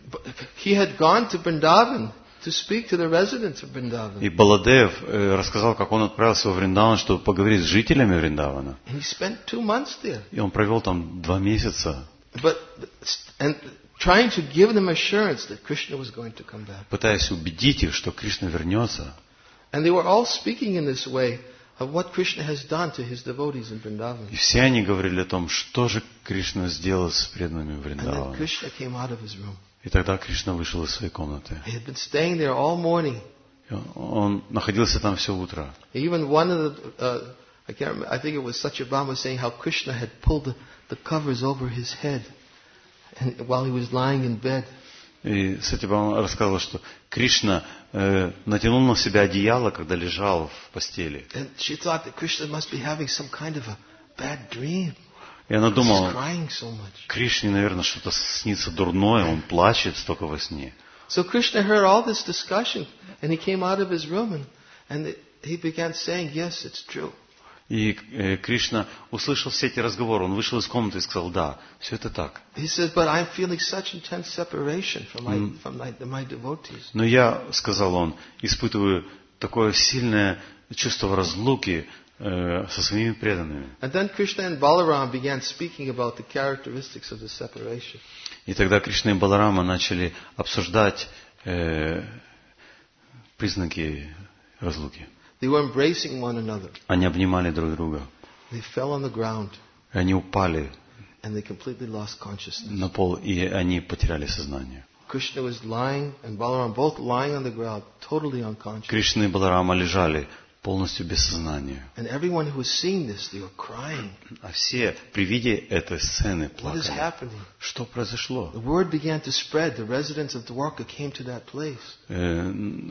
he had gone to Vrindavan to speak to the residents of Vrindavan. И Баладев э, рассказал, как он отправился во Вриндаван, чтобы поговорить с жителями Вриндавана. And he spent two months there. И он провел там два месяца. But and trying to give them assurance that Krishna was going to come back. пытаясь убедить их, что Кришна вернется. And they were all speaking in this way of what Krishna has done to his devotees in Vrindavan. И все они говорили о том, что же Кришна сделал с преданными And then Вриндавана. Krishna came out of his room. И тогда Кришна вышел из своей комнаты. He had been staying there all morning. И Он находился там все утро. Even one of the, uh, I can't remember, I think it was Satyabhama saying how Krishna had pulled the, the covers over his head and, while he was lying in bed. И Сатьябхама рассказывал, что Кришна э, натянул на себя одеяло, когда лежал в постели. And she thought that Krishna must be having some kind of a bad dream. И она He's думала, crying so much. Кришне, наверное, что-то снится дурное, он плачет столько во сне. So Krishna heard all this discussion and he came out of his room and, and he began saying, yes, it's true. И э, Кришна услышал все эти разговоры, он вышел из комнаты и сказал, да, все это так. He says, but I'm feeling such intense separation from my, mm. from my, my devotees. Но я, сказал он, испытываю такое сильное чувство разлуки э, со своими преданными. And then Krishna and Balaram began speaking about the characteristics of the separation. И тогда Кришна и Баларама начали обсуждать э, признаки разлуки. They were embracing one another. Они обнимали друг друга. They fell on the ground И они упали and they completely lost consciousness. на пол, и они потеряли сознание. Krishna was lying and Balaram both lying on the ground, totally unconscious. Кришна и Баларама лежали полностью без сознания. And everyone who was seeing this, they were crying. А все при виде этой сцены What is плакали. happening? Что произошло? The word began to spread. The residents of Dwarka came to that place. Э,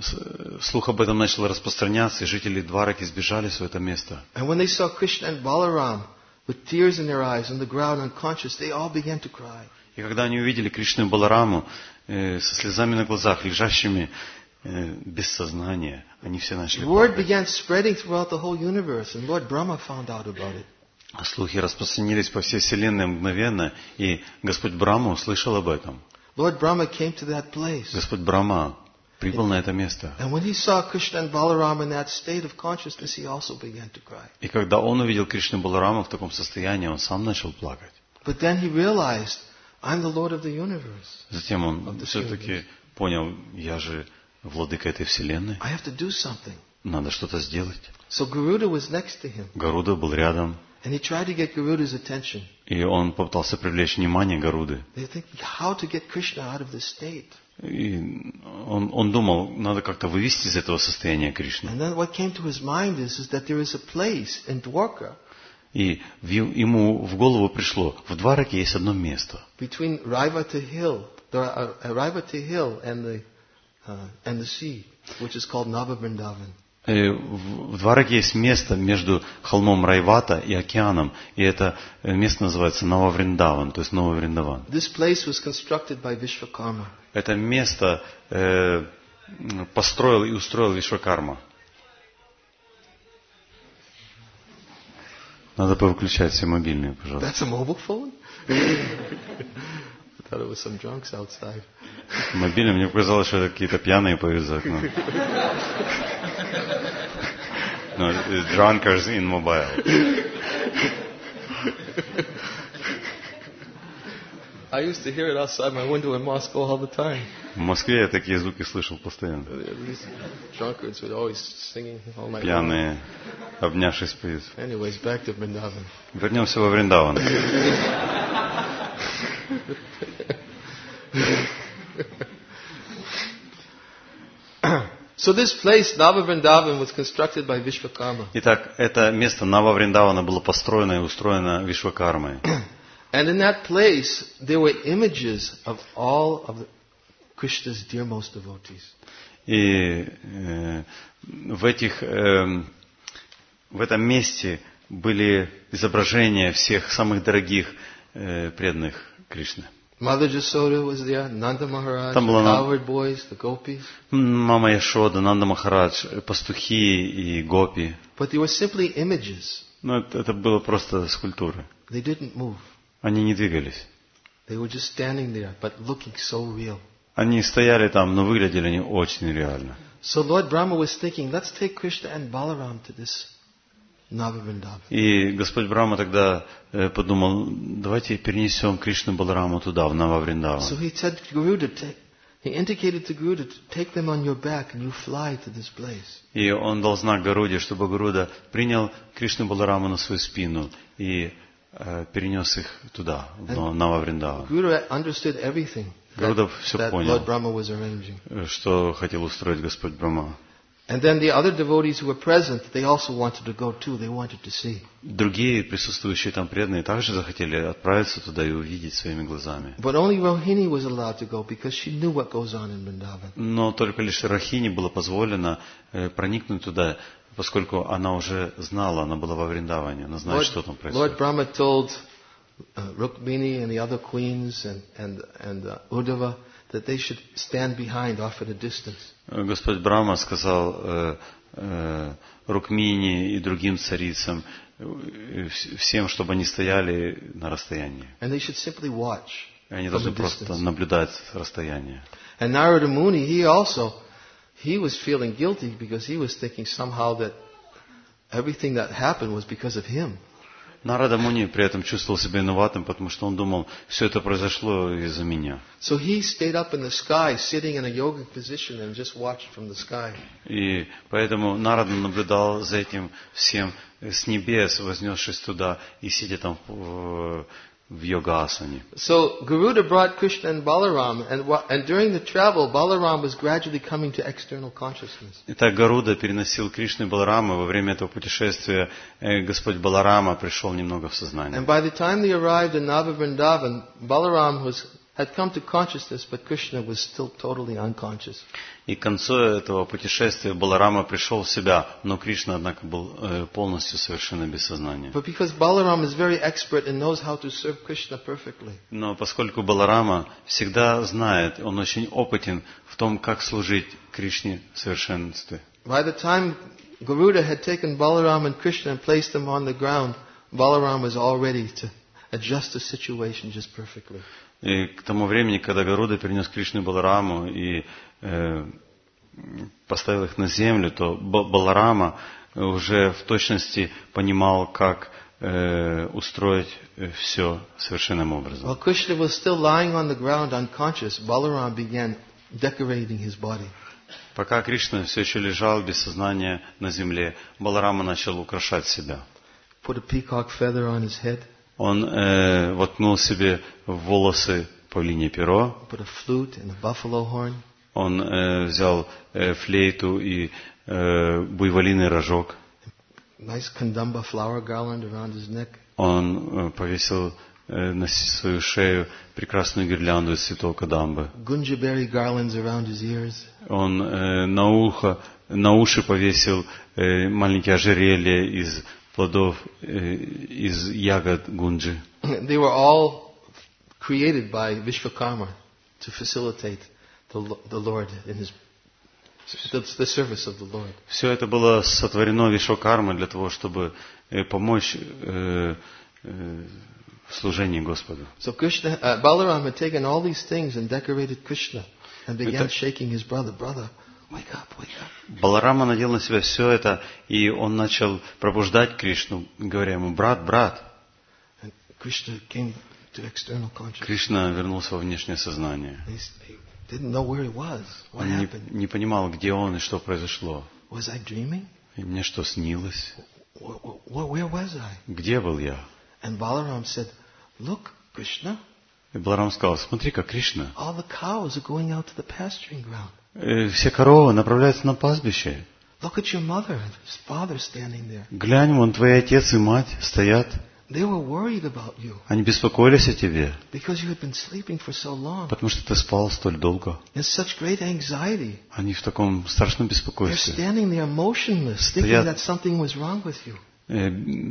с- Слух об этом начал распространяться, и жители Двараки сбежались в это место. And when they saw Krishna and Balaram with tears in their eyes on the ground unconscious, they all began to cry. И когда они увидели Кришну и Балараму э, со слезами на глазах, лежащими э, без сознания, они все начали The word плакать. began spreading throughout the whole universe, and Lord Brahma found out about it. А слухи распространились по всей вселенной мгновенно, и Господь Брахма услышал об этом. Lord Brahma came to that place. Господь Брахма прибыл на это место. And when he saw Krishna and Balaram in that state of consciousness, he also began to cry. И когда он увидел Кришну и Баларама в таком состоянии, он сам начал плакать. But then he realized, I'm the Lord of the universe. Затем он все-таки понял, я же владыка этой вселенной, I have to do something. надо что-то сделать. So Garuda was next to him, Гаруда был рядом, and he tried to get Garuda's attention. и он попытался привлечь внимание Гаруды. They think how to get Krishna out of this state. И он, он думал, надо как-то вывести из этого состояния Кришну. And then what came to his mind is, is that there is a place in Dwarka И в ю- ему в голову пришло, в Двараке есть одно место. between Raivata Hill, the, uh, uh, Raivata Hill and the uh, and the sea, which is called Nava Vrindavan. Э, В в Двараке есть место между холмом Райвата и океаном, и это э, место называется Нававриндаван, то есть Новый Вриндаван. This place was constructed by Vishvakarma. Это место э, построил и устроил Вишвакарма. Надо повыключать все мобильные, пожалуйста. That's a mobile phone? I thought it was some drunks outside. Мобильные, мне показалось, что это какие-то пьяные поют за окном. No, it's drunkards in mobile. I used to hear it outside my window in Moscow all the time. В Москве я такие звуки слышал постоянно. These drunkards would always singing all night long. Пьяные, обнявшись, поют. Anyways, back to Vrindavan. Вернемся во Вриндаван. So this place, Nava Vrindavan, was constructed by Vishvakarma. Итак, это место Нава Вриндавана было построено и устроено Вишвакармой. And in that place, there were images of all of the, Krishna's dearmost devotees. И э, в, этих, э, в этом месте были изображения всех самых дорогих э, преданных Кришны. Mother Jasoda was there, Nanda Maharaj, the Там была на- cowherd boys, the gopis. Мама Яшода, Нанда Махарадж, пастухи и гопи. But they were simply images. Но это, это было просто скульптуры. They didn't move. Они не двигались. They were just standing there, but looking so real. Они стояли там, но выглядели они очень реально. So Lord Brahma was thinking, let's take Krishna and Balaram to this Nava Vrindavan. И Господь Брахма тогда э, подумал, давайте перенесем Кришну Балараму туда, в Нава-Вриндаван. So he said to Guru to take, he indicated to Guru to take them on your back and you fly to this place. И он дал знак Гаруде, чтобы Гаруда принял Кришну Балараму на свою спину и э, перенес их туда, в Нава-Вриндаван. Guru understood everything Гаруда that, все that понял, Lord Brahma was arranging. что хотел устроить Господь Брахма. And then the other devotees who were present, they also wanted to go too. They wanted to see. Другие присутствующие там преданные также захотели отправиться туда и увидеть своими глазами. But only Rohini was allowed to go because she knew what goes on in Vrindavan. Но только лишь Рахини было позволено э, проникнуть туда, поскольку она уже знала, она была во Вриндаване, она знает, Lord, что там Lord происходит. Brahma told uh, Rukmini and the other queens and, and, and uh, Uddhava that they should stand behind off at a distance. Господь Брахма сказал э, э, Рукмини и другим царицам, э, всем, чтобы они стояли на расстоянии. And they should simply watch И они from должны a просто distance. наблюдать расстояние. And Narada Muni, he also, he was feeling guilty because he was thinking somehow that everything that happened was because of him. Нарада Муни при этом чувствовал себя виноватым, потому что он думал, все это произошло из-за меня. So he stayed up in the sky, sitting in a yogic position and just watched from the sky. И поэтому Нарада наблюдал за этим всем с небес, вознесшись туда и сидя там в, в йога-асане. So Garuda brought Krishna and Balaram, and, wa- and during the travel, Balaram was gradually coming to external consciousness. Итак, Гаруда переносил Кришну и Баларама. Во время этого путешествия э, Господь Баларама пришел немного в сознание. And by the time they arrived in Nava Vrindavan, Balaram was, had come to consciousness, but Krishna was still totally unconscious. И к концу этого путешествия Баларама пришел в себя, но Кришна, однако, был э, полностью совершенно без сознания. But because Balaram is very expert and knows how to serve Krishna perfectly, Но поскольку Баларама всегда знает, он очень опытен в том, как служить Кришне в совершенстве. by the time Garuda had taken Balaram and Krishna and placed them on the ground, Balaram was all ready to adjust the situation just perfectly. И к тому времени, когда Гаруда перенес Кришну и Балараму и э, поставил их на землю, то Ба- Баларама уже в точности понимал, как э, устроить все совершенным образом. While Krishna was still lying on the ground unconscious, Balaram began decorating his body. Пока Кришна все еще лежал без сознания на земле, Баларама начал украшать себя. Put a peacock feather on his head, Он э, воткнул себе в волосы павлинье перо, put a flute and a buffalo horn, он э, взял э, флейту и э, буйволиный рожок, nice kandamba flower garland around his neck, он э, повесил э, на с- свою шею прекрасную гирлянду из цветов кадамбы, gunjaberry garlands around his ears, он э, на ухо, на уши повесил э, маленькие ожерелья из плодов, э, из ягод гунджи. They were all created by Vishvakarma to facilitate the, Lo- the Lord in his the, the service of the Lord. Все это было сотворено Вишвакармой для того, чтобы э, помочь э, э, в служении Господу. So Krishna, uh, Balaram had taken all these things and decorated Krishna and began Это- shaking his brother. Brother, wake up, wake up. Баларама надел на себя все это, и он начал пробуждать Кришну, говоря ему: брат, брат. And Krishna came to external consciousness. Кришна вернулся во внешнее сознание. He, s- he didn't know where he was. What Он не, happened? не понимал, где он и что произошло. Was I dreaming? И мне что, снилось? Wh- wh- wh- Where was I? Где был я? And Balaram said, look, Krishna, И Баларам сказал: смотри-ка, Кришна, all the cows are going out to the pasturing ground. э, все коровы направляются на пастбище. Look at your mother and his father standing there. Глянь, вон твои отец и мать стоят. They were worried about you Они беспокоились о тебе, because you had been sleeping for so long. потому что ты спал столь долго. In such great anxiety. Они в таком страшном They're беспокойстве. standing there motionless, thinking Стоят. that something was wrong with you. Э,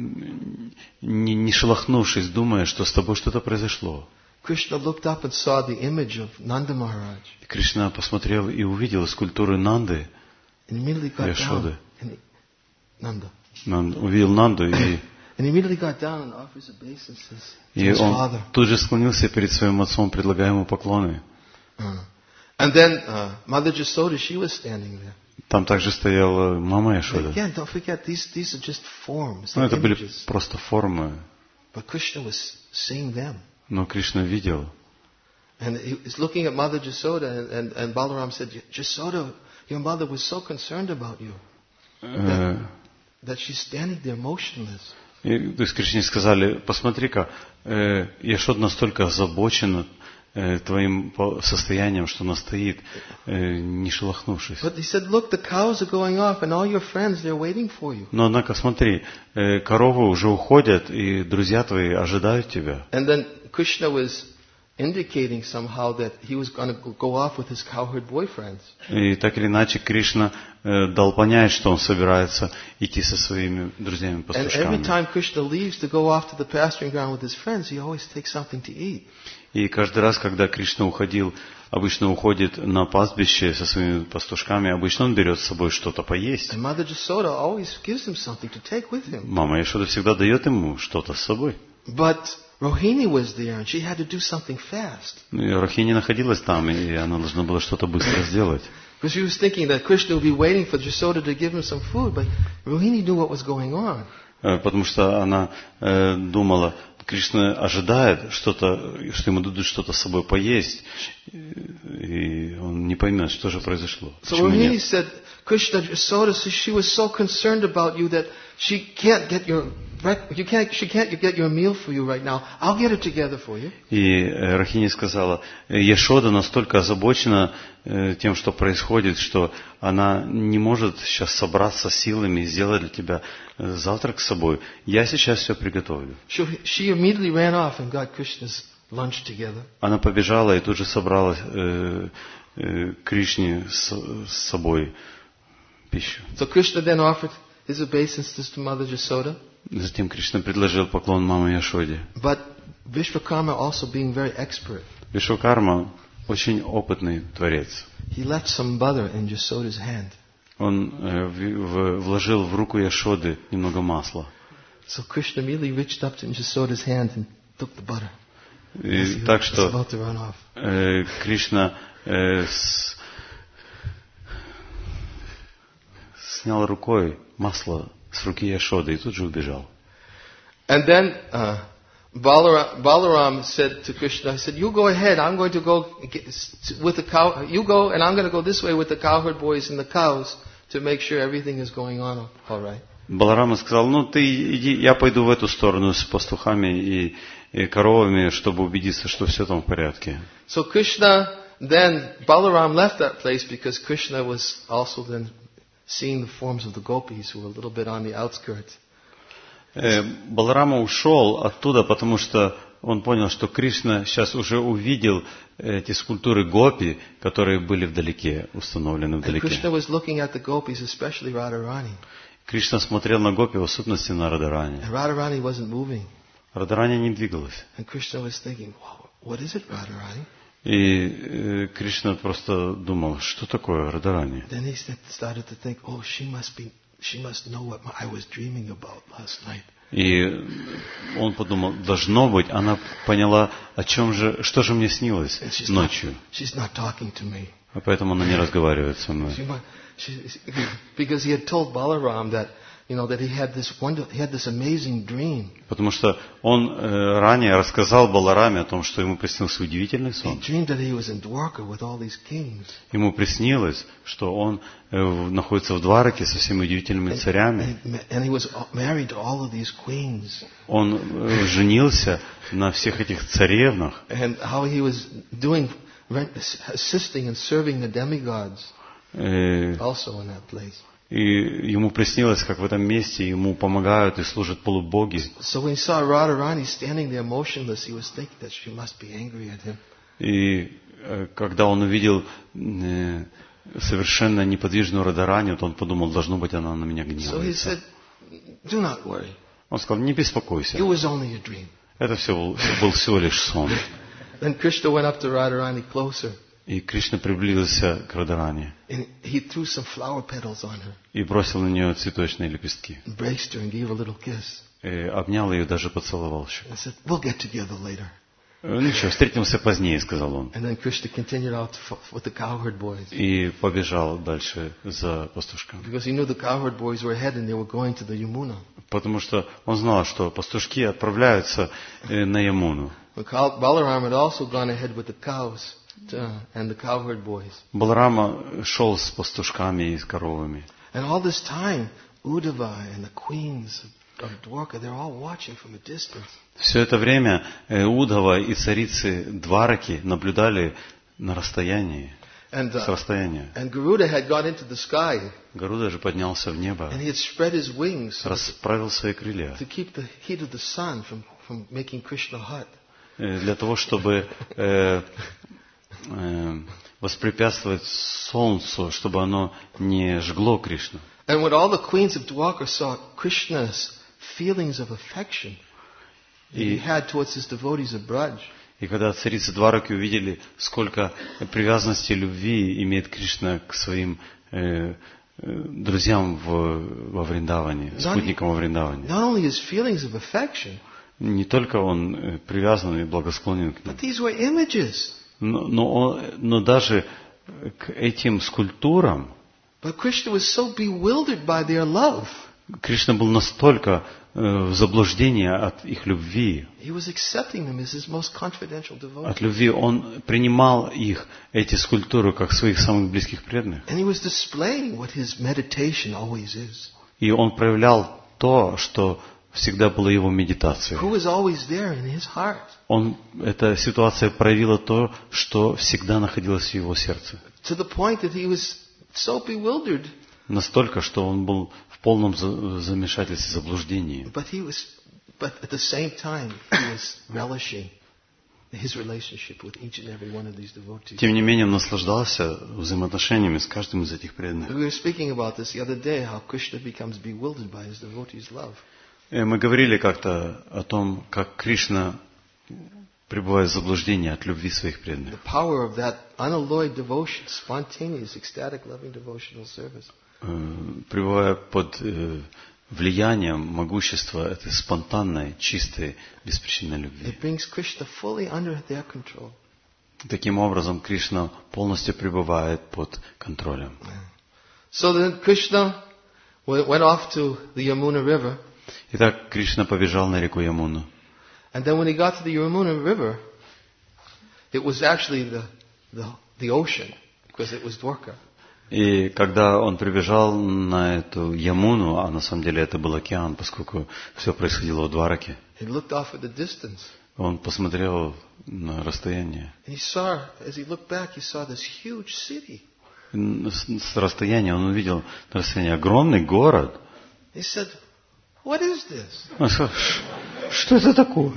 Не, не шелохнувшись, думая, что с тобой что-то произошло. Krishna looked up and saw the image of Nanda Maharaj И Кришна посмотрел и увидел скульптуры Нанды, and immediately got Yashoda. down. And he, Nanda. Нан- увидел Нанду, и, And immediately got down and offers obeisances to и his он father. тут же склонился перед своим отцом, предлагая ему поклоны. Uh. And then uh, Mother Jasoda, she was standing there. Там также стояла мама Яшода. Again, don't forget, these, these are just forms, Ну, это были images. просто формы. But Krishna was seeing them. Но Кришна видел. And he was looking at Mother Jasoda, and, and, and Balaram said, Jasoda, your mother was so concerned about you that, that she's standing there motionless. И, то есть Кришне сказали, посмотри-ка, э, Яшода настолько озабочена э, твоим состоянием, что она стоит, э, не шелохнувшись. But he said, look, the cows are going off, and all your friends, they're waiting for you. Но однако, смотри, э, коровы уже уходят, и друзья твои ожидают тебя. And then Krishna was indicating somehow that he was going to go off with his cowherd boyfriends. И так или иначе Кришна э, дал понять, что он собирается идти со своими And every друзьями-пастушками. time Krishna leaves to go off to the pasturing ground with his friends, he always takes something to eat. И каждый раз, когда Кришна уходил, обычно уходит на пастбище со своими пастушками, обычно он берет с собой что-то поесть. And Mother Jasoda always gives him something to take with him. Мама Яшода всегда дает ему что-то с собой. But Rohini was there, and she had to do something fast. И Рохини находилась там, и она должна была что-то быстро сделать. Because she was thinking that Krishna would be waiting for Jasoda to give him some food, but Rohini knew what was going on. Потому что она э, думала, Кришна ожидает что-то, что ему дадут что-то с собой поесть, и он не поймет, что же произошло. So Rohini said, Krishna, Jasoda, she was so concerned about you that she can't get your you can't she can't get your meal for you right now. I'll get it together for you. И Рахини сказала, Яшода настолько озабочена тем, что происходит, что она не может сейчас собраться силами и сделать для тебя завтрак с собой. Я сейчас все приготовлю. So she immediately ran off and got Krishna's lunch together. Она побежала и тут же собрала э, э, Кришне с, с собой пищу. So Krishna then offered his obeisances to Mother Jasoda. Затем Кришна предложил поклон маме Яшоде. But Vishwakarma, also being very expert, Вишвакарма очень опытный творец. he left some butter in Jasoda's hand. Он э, в, в, вложил в руку Яшоды немного масла. So Krishna immediately reached up to Jasoda's hand and took the butter. И так was что about to run off. э, Кришна э, с, снял рукой масло с руки Яшоды и тут же убежал. And then uh, Balaram, Balaram said to Krishna, he said, you go ahead, I'm going to go get, with the cow, you go and I'm going to go this way with the cowherd boys and the cows to make sure everything is going on all right. Баларама сказал, ну ты иди, я пойду в эту сторону с пастухами и, и коровами, чтобы убедиться, что все там в порядке. So Krishna, then Balaram left that place because Krishna was also then seeing the forms of the gopis who were a little bit on the outskirts. Баларама ушел оттуда, потому что он понял, что Кришна сейчас уже увидел эти скульптуры гопи, которые были вдалеке, установлены And вдалеке. Krishna was looking at the gopis, especially Radharani. Кришна смотрел на гопи, в особенности на Радарани. And Radharani wasn't moving. Радарани не двигалась. And Krishna was thinking, wow, what is it, Radharani? И э, Кришна просто думал, что такое Радарани? Then he started to think, oh, she must be, she must know what I was dreaming about last night. И он подумал, должно быть, она поняла, о чем же, что же мне снилось she's ночью. Not, she's not talking to me. А поэтому она не разговаривает со мной. She, she, because he had told Balaram that, you know, that he had this wonder, he had this amazing dream. Потому что он э, ранее рассказал Балараме о том, что ему приснился удивительный He сон. dreamed that he was in Dwarka with all these kings. Ему приснилось, что он э, находится в Двараке со всеми удивительными царями. And, and he was married to all of these queens. Он э, женился на всех этих царевнах. And how he was doing, assisting and serving the demigods Э, also in that place. И ему приснилось, как в этом месте ему помогают и служат полубоги. So when he saw Radharani standing there motionless, he was thinking that she must be angry at him. И э, когда он увидел э, совершенно неподвижную Радарани, то он подумал, должно быть, она на меня So he гневается. said, do not worry. Он сказал, не беспокойся. It was only a dream. Это все был, был всего лишь сон. Then Krishna went up to Radharani closer. И Кришна приблизился к Радарани And he threw some flower petals on her, и бросил на нее цветочные лепестки. embraced her and gave her a little kiss. И обнял ее и даже поцеловал щеку. And said, we'll get together later. Ничего, встретимся позднее, сказал он. And then Krishna continued out with the cowherd boys. И побежал дальше за пастушками. Because he knew the cowherd boys were ahead and they were going to the Yamuna. Потому что он знал, что пастушки отправляются на Ямуну. Balaram had also gone ahead with the cows and the cowherd boys. Баларама шел с пастушками и с коровами. And all this time, Uddhava and the queens of Dwarka, they're all watching from a distance. Все это время Удхава и царицы Двараки наблюдали на расстоянии, and, uh, с расстояния. And Garuda had got into the sky. Гаруда же поднялся в небо, and he had spread his wings расправил свои крылья to keep the heat of the sun from, from making Krishna hot. Для того, чтобы э, э, воспрепятствовать солнцу, чтобы оно не жгло Кришну. And when all the queens of Dwarka saw Krishna's feelings of affection that he had towards his devotees of Braj, и когда царицы Двараки увидели, сколько привязанности и любви имеет Кришна к своим э, э, друзьям в, во Вриндаване, спутникам во Вриндаване, not only his feelings of affection, не только он привязан и благосклонен к ним, but these were images. но, но, он, но даже к этим скульптурам But Krishna was so bewildered by their love. Кришна был настолько э, в заблуждении от их любви. He was accepting them as his most confidential devotees. От любви он принимал их, эти скульптуры, как своих самых близких преданных. And he was displaying what his meditation always is. И он проявлял то, что всегда было его медитацией. Who is always there in his heart. Он, эта ситуация проявила то, что всегда находилось в его сердце. To the point that he was so bewildered. Настолько, что он был в полном замешательстве, заблуждении. But he was, but at the same time, he was relishing his relationship with each and every one of these devotees. Тем не менее, он наслаждался взаимоотношениями с каждым из этих преданных. We were speaking about this the other day, how Krishna becomes bewildered by his devotees' love. Мы говорили как-то о том, как Кришна пребывает в заблуждении от любви своих преданных. The power of that unalloyed devotion, spontaneous, ecstatic, loving devotional service. Пребывая под влиянием могущества этой спонтанной, чистой, беспричинной любви. It brings Krishna fully under their control. Таким образом, Кришна полностью пребывает под контролем. So then Krishna went off to the Yamuna River. Итак, Кришна побежал на реку Ямуну. And then when he got to the Yamuna River, it was actually the, the, the ocean, because it was Dwarka. И когда он прибежал на эту Ямуну, а на самом деле это был океан, поскольку все происходило в Двараке, he looked off at the distance. Он посмотрел на расстояние. And he saw, as he looked back, he saw this huge city. С расстояния он увидел на расстоянии огромный город. He said, "What is this?" Он сказал, что это такое?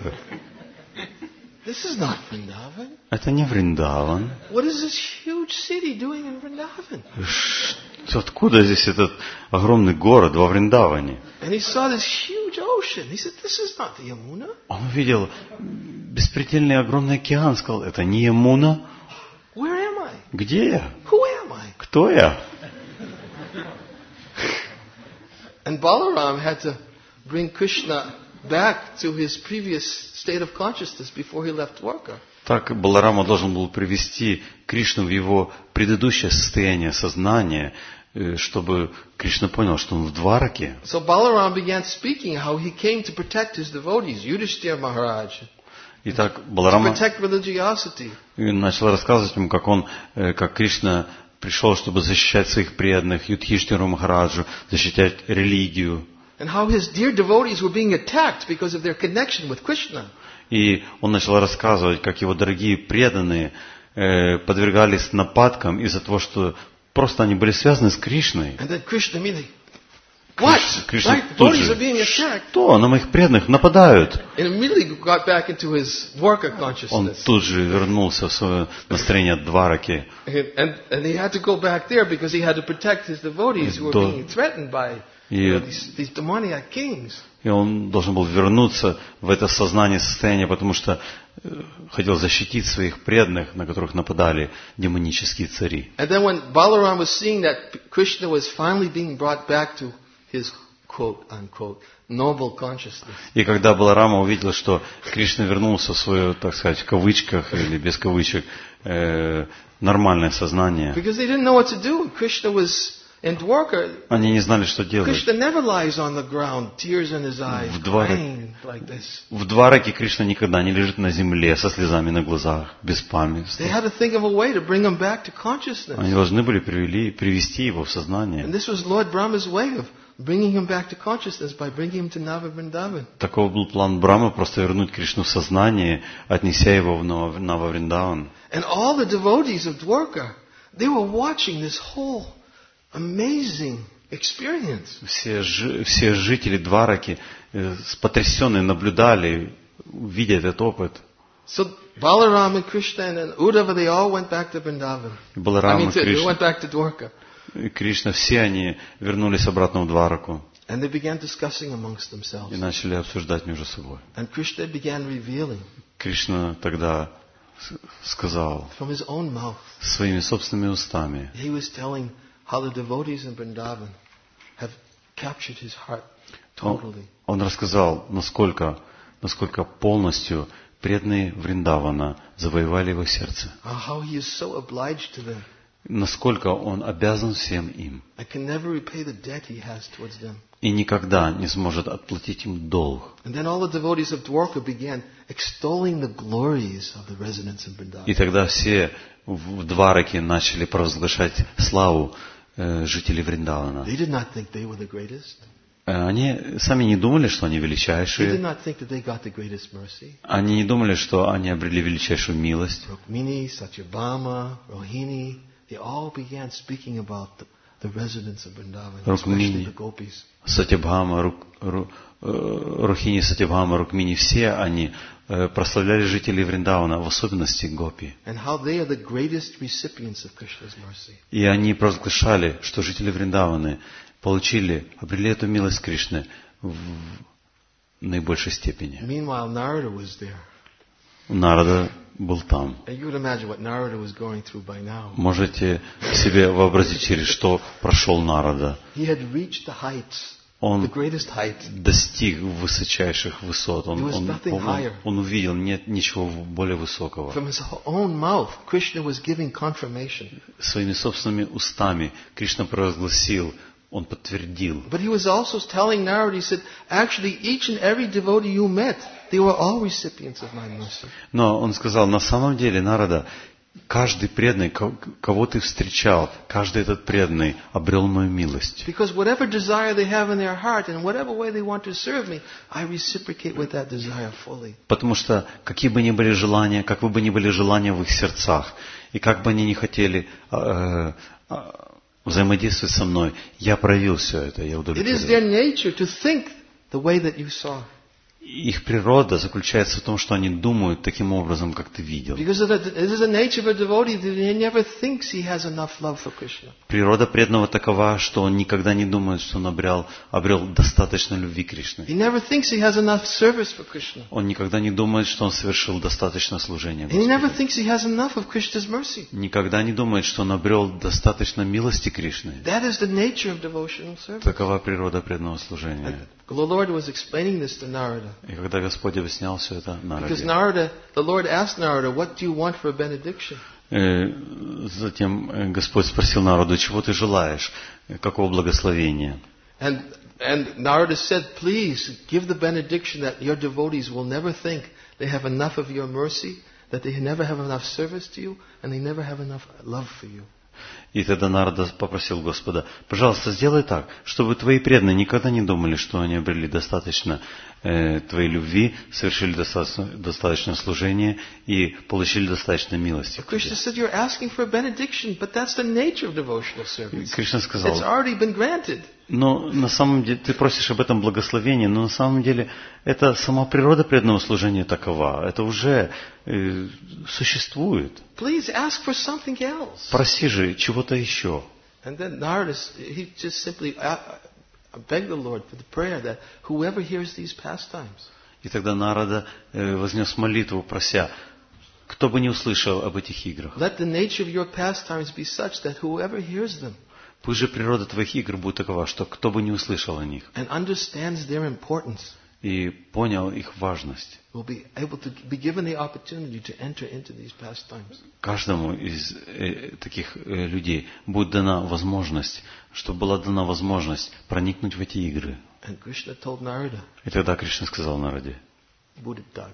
This is not Vrindavan. Это не Вриндаван. What is this huge city doing in Vrindavan? Откуда здесь этот огромный город во Вриндаване? And he saw this huge ocean. He said, "This is not the Yamuna." Он увидел беспредельный огромный океан, сказал, это не Ямуна. Where am I? Где я? Who am I? Кто я? And Balaram had to bring Krishna back to his previous state of consciousness before he left Dwarka. Так Баларама должен был привести Кришну в его предыдущее состояние сознания, чтобы Кришна понял, что он в Двараке. So Balaram began speaking how he came to protect his devotees, Yudhishthira Maharaj. Итак, Баларама protect religiosity. начал рассказывать ему, как он, как Кришна пришел, чтобы защищать своих преданных, Юдхиштхиру Махараджу, защищать религию. And how his dear devotees were being attacked because of their connection with Krishna. И он начал рассказывать, как его дорогие преданные э, подвергались нападкам из-за того, что просто они были связаны с Кришной. And then Krishna immediately, what? Кришна My тут devotees же, are being attacked. что? На моих преданных нападают. And immediately got back into his Dwarka Он consciousness. тут же вернулся в свое настроение Двараки. And, and, and he had to go back there because he had to protect his devotees who were Да. being threatened by you know, these, these demoniac kings. И он должен был вернуться в это сознание, состояние, потому что э, хотел защитить своих преданных, на которых нападали демонические цари. And then when Balaram was seeing that Krishna was finally being brought back to his quote-unquote, noble consciousness. И когда Баларама увидел, что Кришна вернулся в свое, так сказать, в кавычках или без кавычек, э, нормальное сознание, Because they didn't know what to do. Krishna was in Dwarka. они не знали, что делать. Krishna never lies on the ground, tears in his eyes, В Двараке, crying like this. в Двараке Кришна никогда не лежит на земле со слезами на глазах, без They памятства. had to think of a way to bring him back to consciousness. Они должны были привели, привести его в And сознание. this was Lord Brahma's way of bringing him back to consciousness by bringing him to Nava Vrindavan. Таков был план Брамы, просто вернуть Кришну в сознание, отнеся его в Нава- Нававриндаван. And all the devotees of Dwarka, they were watching this whole amazing experience. Все, жи- все жители Двараки э, с- потрясенные наблюдали, видя этот опыт. So Balaram and Krishna and Uddhava, they all went back to Vrindavan. И I Баларам mean, и to, they Кришна, went back to Dwarka. и Кришна, все они вернулись обратно в Двараку And they began discussing amongst и themselves. начали обсуждать между собой. And Krishna began revealing Кришна тогда с- сказал from his own mouth. своими собственными устами, He was telling how the devotees in Vrindavan have captured his heart он, totally. он рассказал, насколько, насколько полностью преданные Вриндавана завоевали его сердце, How he is so obliged to them. насколько он обязан всем им I can never repay the debt he has towards them. и никогда не сможет отплатить им долг. And then all the devotees of Dwarka began extolling the glories of the residents in Vrindavan. И тогда все в Двараке начали провозглашать славу э, жителей Вриндавана. They did not think they were the greatest. Э, Они сами не думали, что они They did величайшие. not think that they got the greatest mercy. Они не думали, что они обрели величайшую милость. Rukmini, Satyabhama, Rohini, they all began speaking about the, the residents of Vrindavan, especially Rukmini. the gopis. Сатябхама, Рук, Ру- э, Рухини, Сатябхама, Рукмини, все они э, прославляли жителей Вриндавана, в особенности Гопи. And how they are the greatest recipients of Krishna's mercy. И они провозглашали, что жители Вриндаваны получили, обрели эту милость Кришны в наибольшей степени. Meanwhile, Narada was there. Нарада был там. And you would imagine what Narada was going through by now. Можете себе вообразить, через что прошел Нарада. He had reached the heights, the Он greatest height. достиг высочайших высот. Он, There was он, nothing он, higher. он увидел, нет ничего более высокого. From his own mouth, Krishna was giving confirmation. Своими собственными устами Кришна провозгласил, он подтвердил. But he was also telling Narada, he said, actually, each and every devotee you met, they were all recipients of my mercy. Но он сказал, на самом деле, Нарада, каждый преданный, ко- кого ты встречал, каждый этот преданный обрел мою милость. Because whatever desire they have in their heart and whatever way they want to serve me, I reciprocate with that desire fully. Потому что какие бы ни были желания, как бы ни были желания в их сердцах, и как бы они ни хотели э, э, взаимодействовать со мной, я проявил все это, я It is удовлетворил. their nature to think the way that you saw. Их природа заключается в том, что они думают таким образом, как ты видел. Because of the, it is the nature of a devotee that he never thinks he has enough love for Krishna. Природа преданного такова, что он никогда не думает, что он обрел, обрел достаточно любви к Кришне. He never thinks he has enough service for Krishna. Он никогда не думает, что он совершил достаточно служения And he never Господу. thinks he has enough of Krishna's mercy. Никогда не думает, что он обрел достаточно милости Кришны. That is the nature of devotional service. Такова природа преданного служения. The Lord was explaining this to Narada. И когда Господь объяснял все это Because Нараде, Narada, the Lord asked Narada, what do you want for a benediction? э, затем э, Господь спросил Нараду, чего ты желаешь, э, какого благословения? And, and Narada said, please give the benediction that your devotees will never think they have enough of your mercy, that they never have enough service to you, and they never have enough love for you. И тогда Нарада попросил Господа, пожалуйста, сделай так, чтобы твои преданные никогда не думали, что они обрели достаточно э, твоей любви, совершили достаточно, достаточно служения и получили достаточно милости. к Krishna тебе». said, you're asking for a benediction, but that's the nature of devotional service. Кришна It's сказал, already been granted. но на самом деле, ты просишь об этом благословении, но на самом деле это сама природа преданного служения такова, это уже э, существует. Please ask for something else. Проси же чего-то еще. And then Narada, he just simply uh, begged the Lord for the prayer that whoever hears these pastimes, И тогда Нарада э, вознес молитву, прося, кто бы не услышал об этих играх, let the nature of your pastimes be such that whoever hears them Пусть же природа твоих игр будет такова, что кто бы не услышал о них and understands their importance и понял их важность, will be able to be given the opportunity to enter into these pastimes. каждому из э, таких э, людей будет дана возможность, чтобы была дана возможность проникнуть в эти игры. And Krishna told Narada, И тогда Кришна сказал Нараде: "Будет так."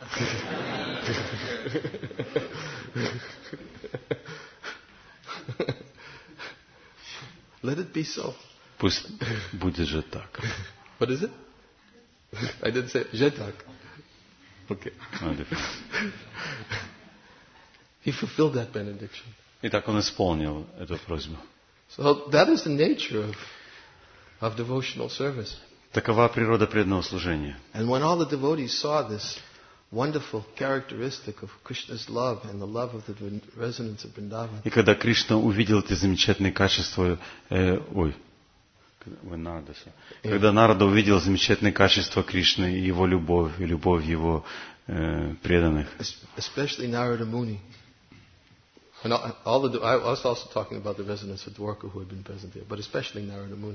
Let it be so. пусть будет же так. What is it? I didn't say je tak. Okay. He fulfilled that benediction. И так он исполнил эту просьбу. So that is the nature of, of devotional service. Такова природа преданного служения. And when all the devotees saw this wonderful characteristic of Krishna's love and the love of the residents of Vrindavan, И когда Кришна увидел эти замечательные качества, э, ой, когда Нарада увидел замечательные качества Кришны, и его любовь, и любовь его э, преданных, especially Narada Muni. And all, all the, I was also talking about the residents of Dwarka who had been present there, but especially Narada Muni.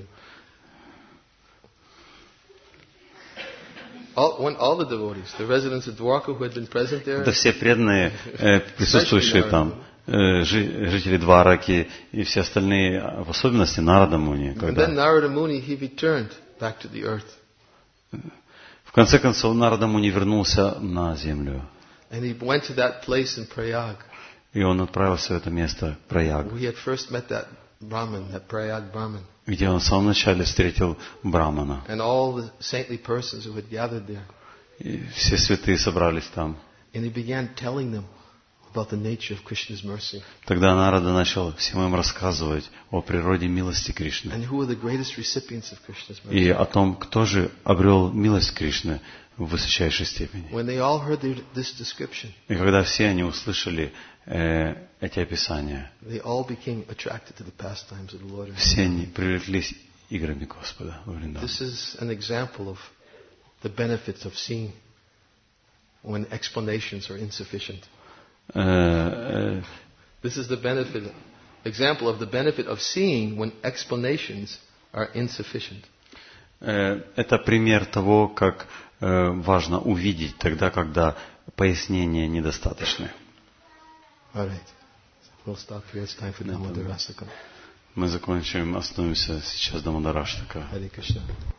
All, when all the devotees, the residents of Dwarka who had been present there, это все преданные, э, присутствующие там, э, жители Двараки и все остальные, в особенности Нарада Муни. and then Narada Muni, he returned back to the earth. В конце концов, Нарада Муни вернулся на землю. And he went to that place in Prayag. И он отправился в это место, Праяг, Where he had first met that Brahman, that Prayag Brahman. где он в самом начале встретил Брамана. And all the saintly persons who had gathered there. И все святые собрались там. And he began telling them about the nature of Krishna's mercy. Тогда Нарада начал всем им рассказывать о природе милости Кришны. And who are the greatest recipients of Krishna's mercy. И о том, кто же обрел милость Кришны в высочайшей степени. When they all heard their, this description, И когда все они услышали э, эти описания, they all became attracted to the pastimes of the Lord. все они привлеклись играми Господа во Вриндаване. This is an example of the benefits of seeing when explanations are insufficient. Э, э, This is the benefit, example of the benefit of seeing when explanations are insufficient. э, это пример того, как э, важно увидеть тогда, когда пояснения недостаточны. All right. We'll stop here. It's time for Damodar Rasakam. Мы закончим, остановимся сейчас до Дамодараштака. Hare Krishna.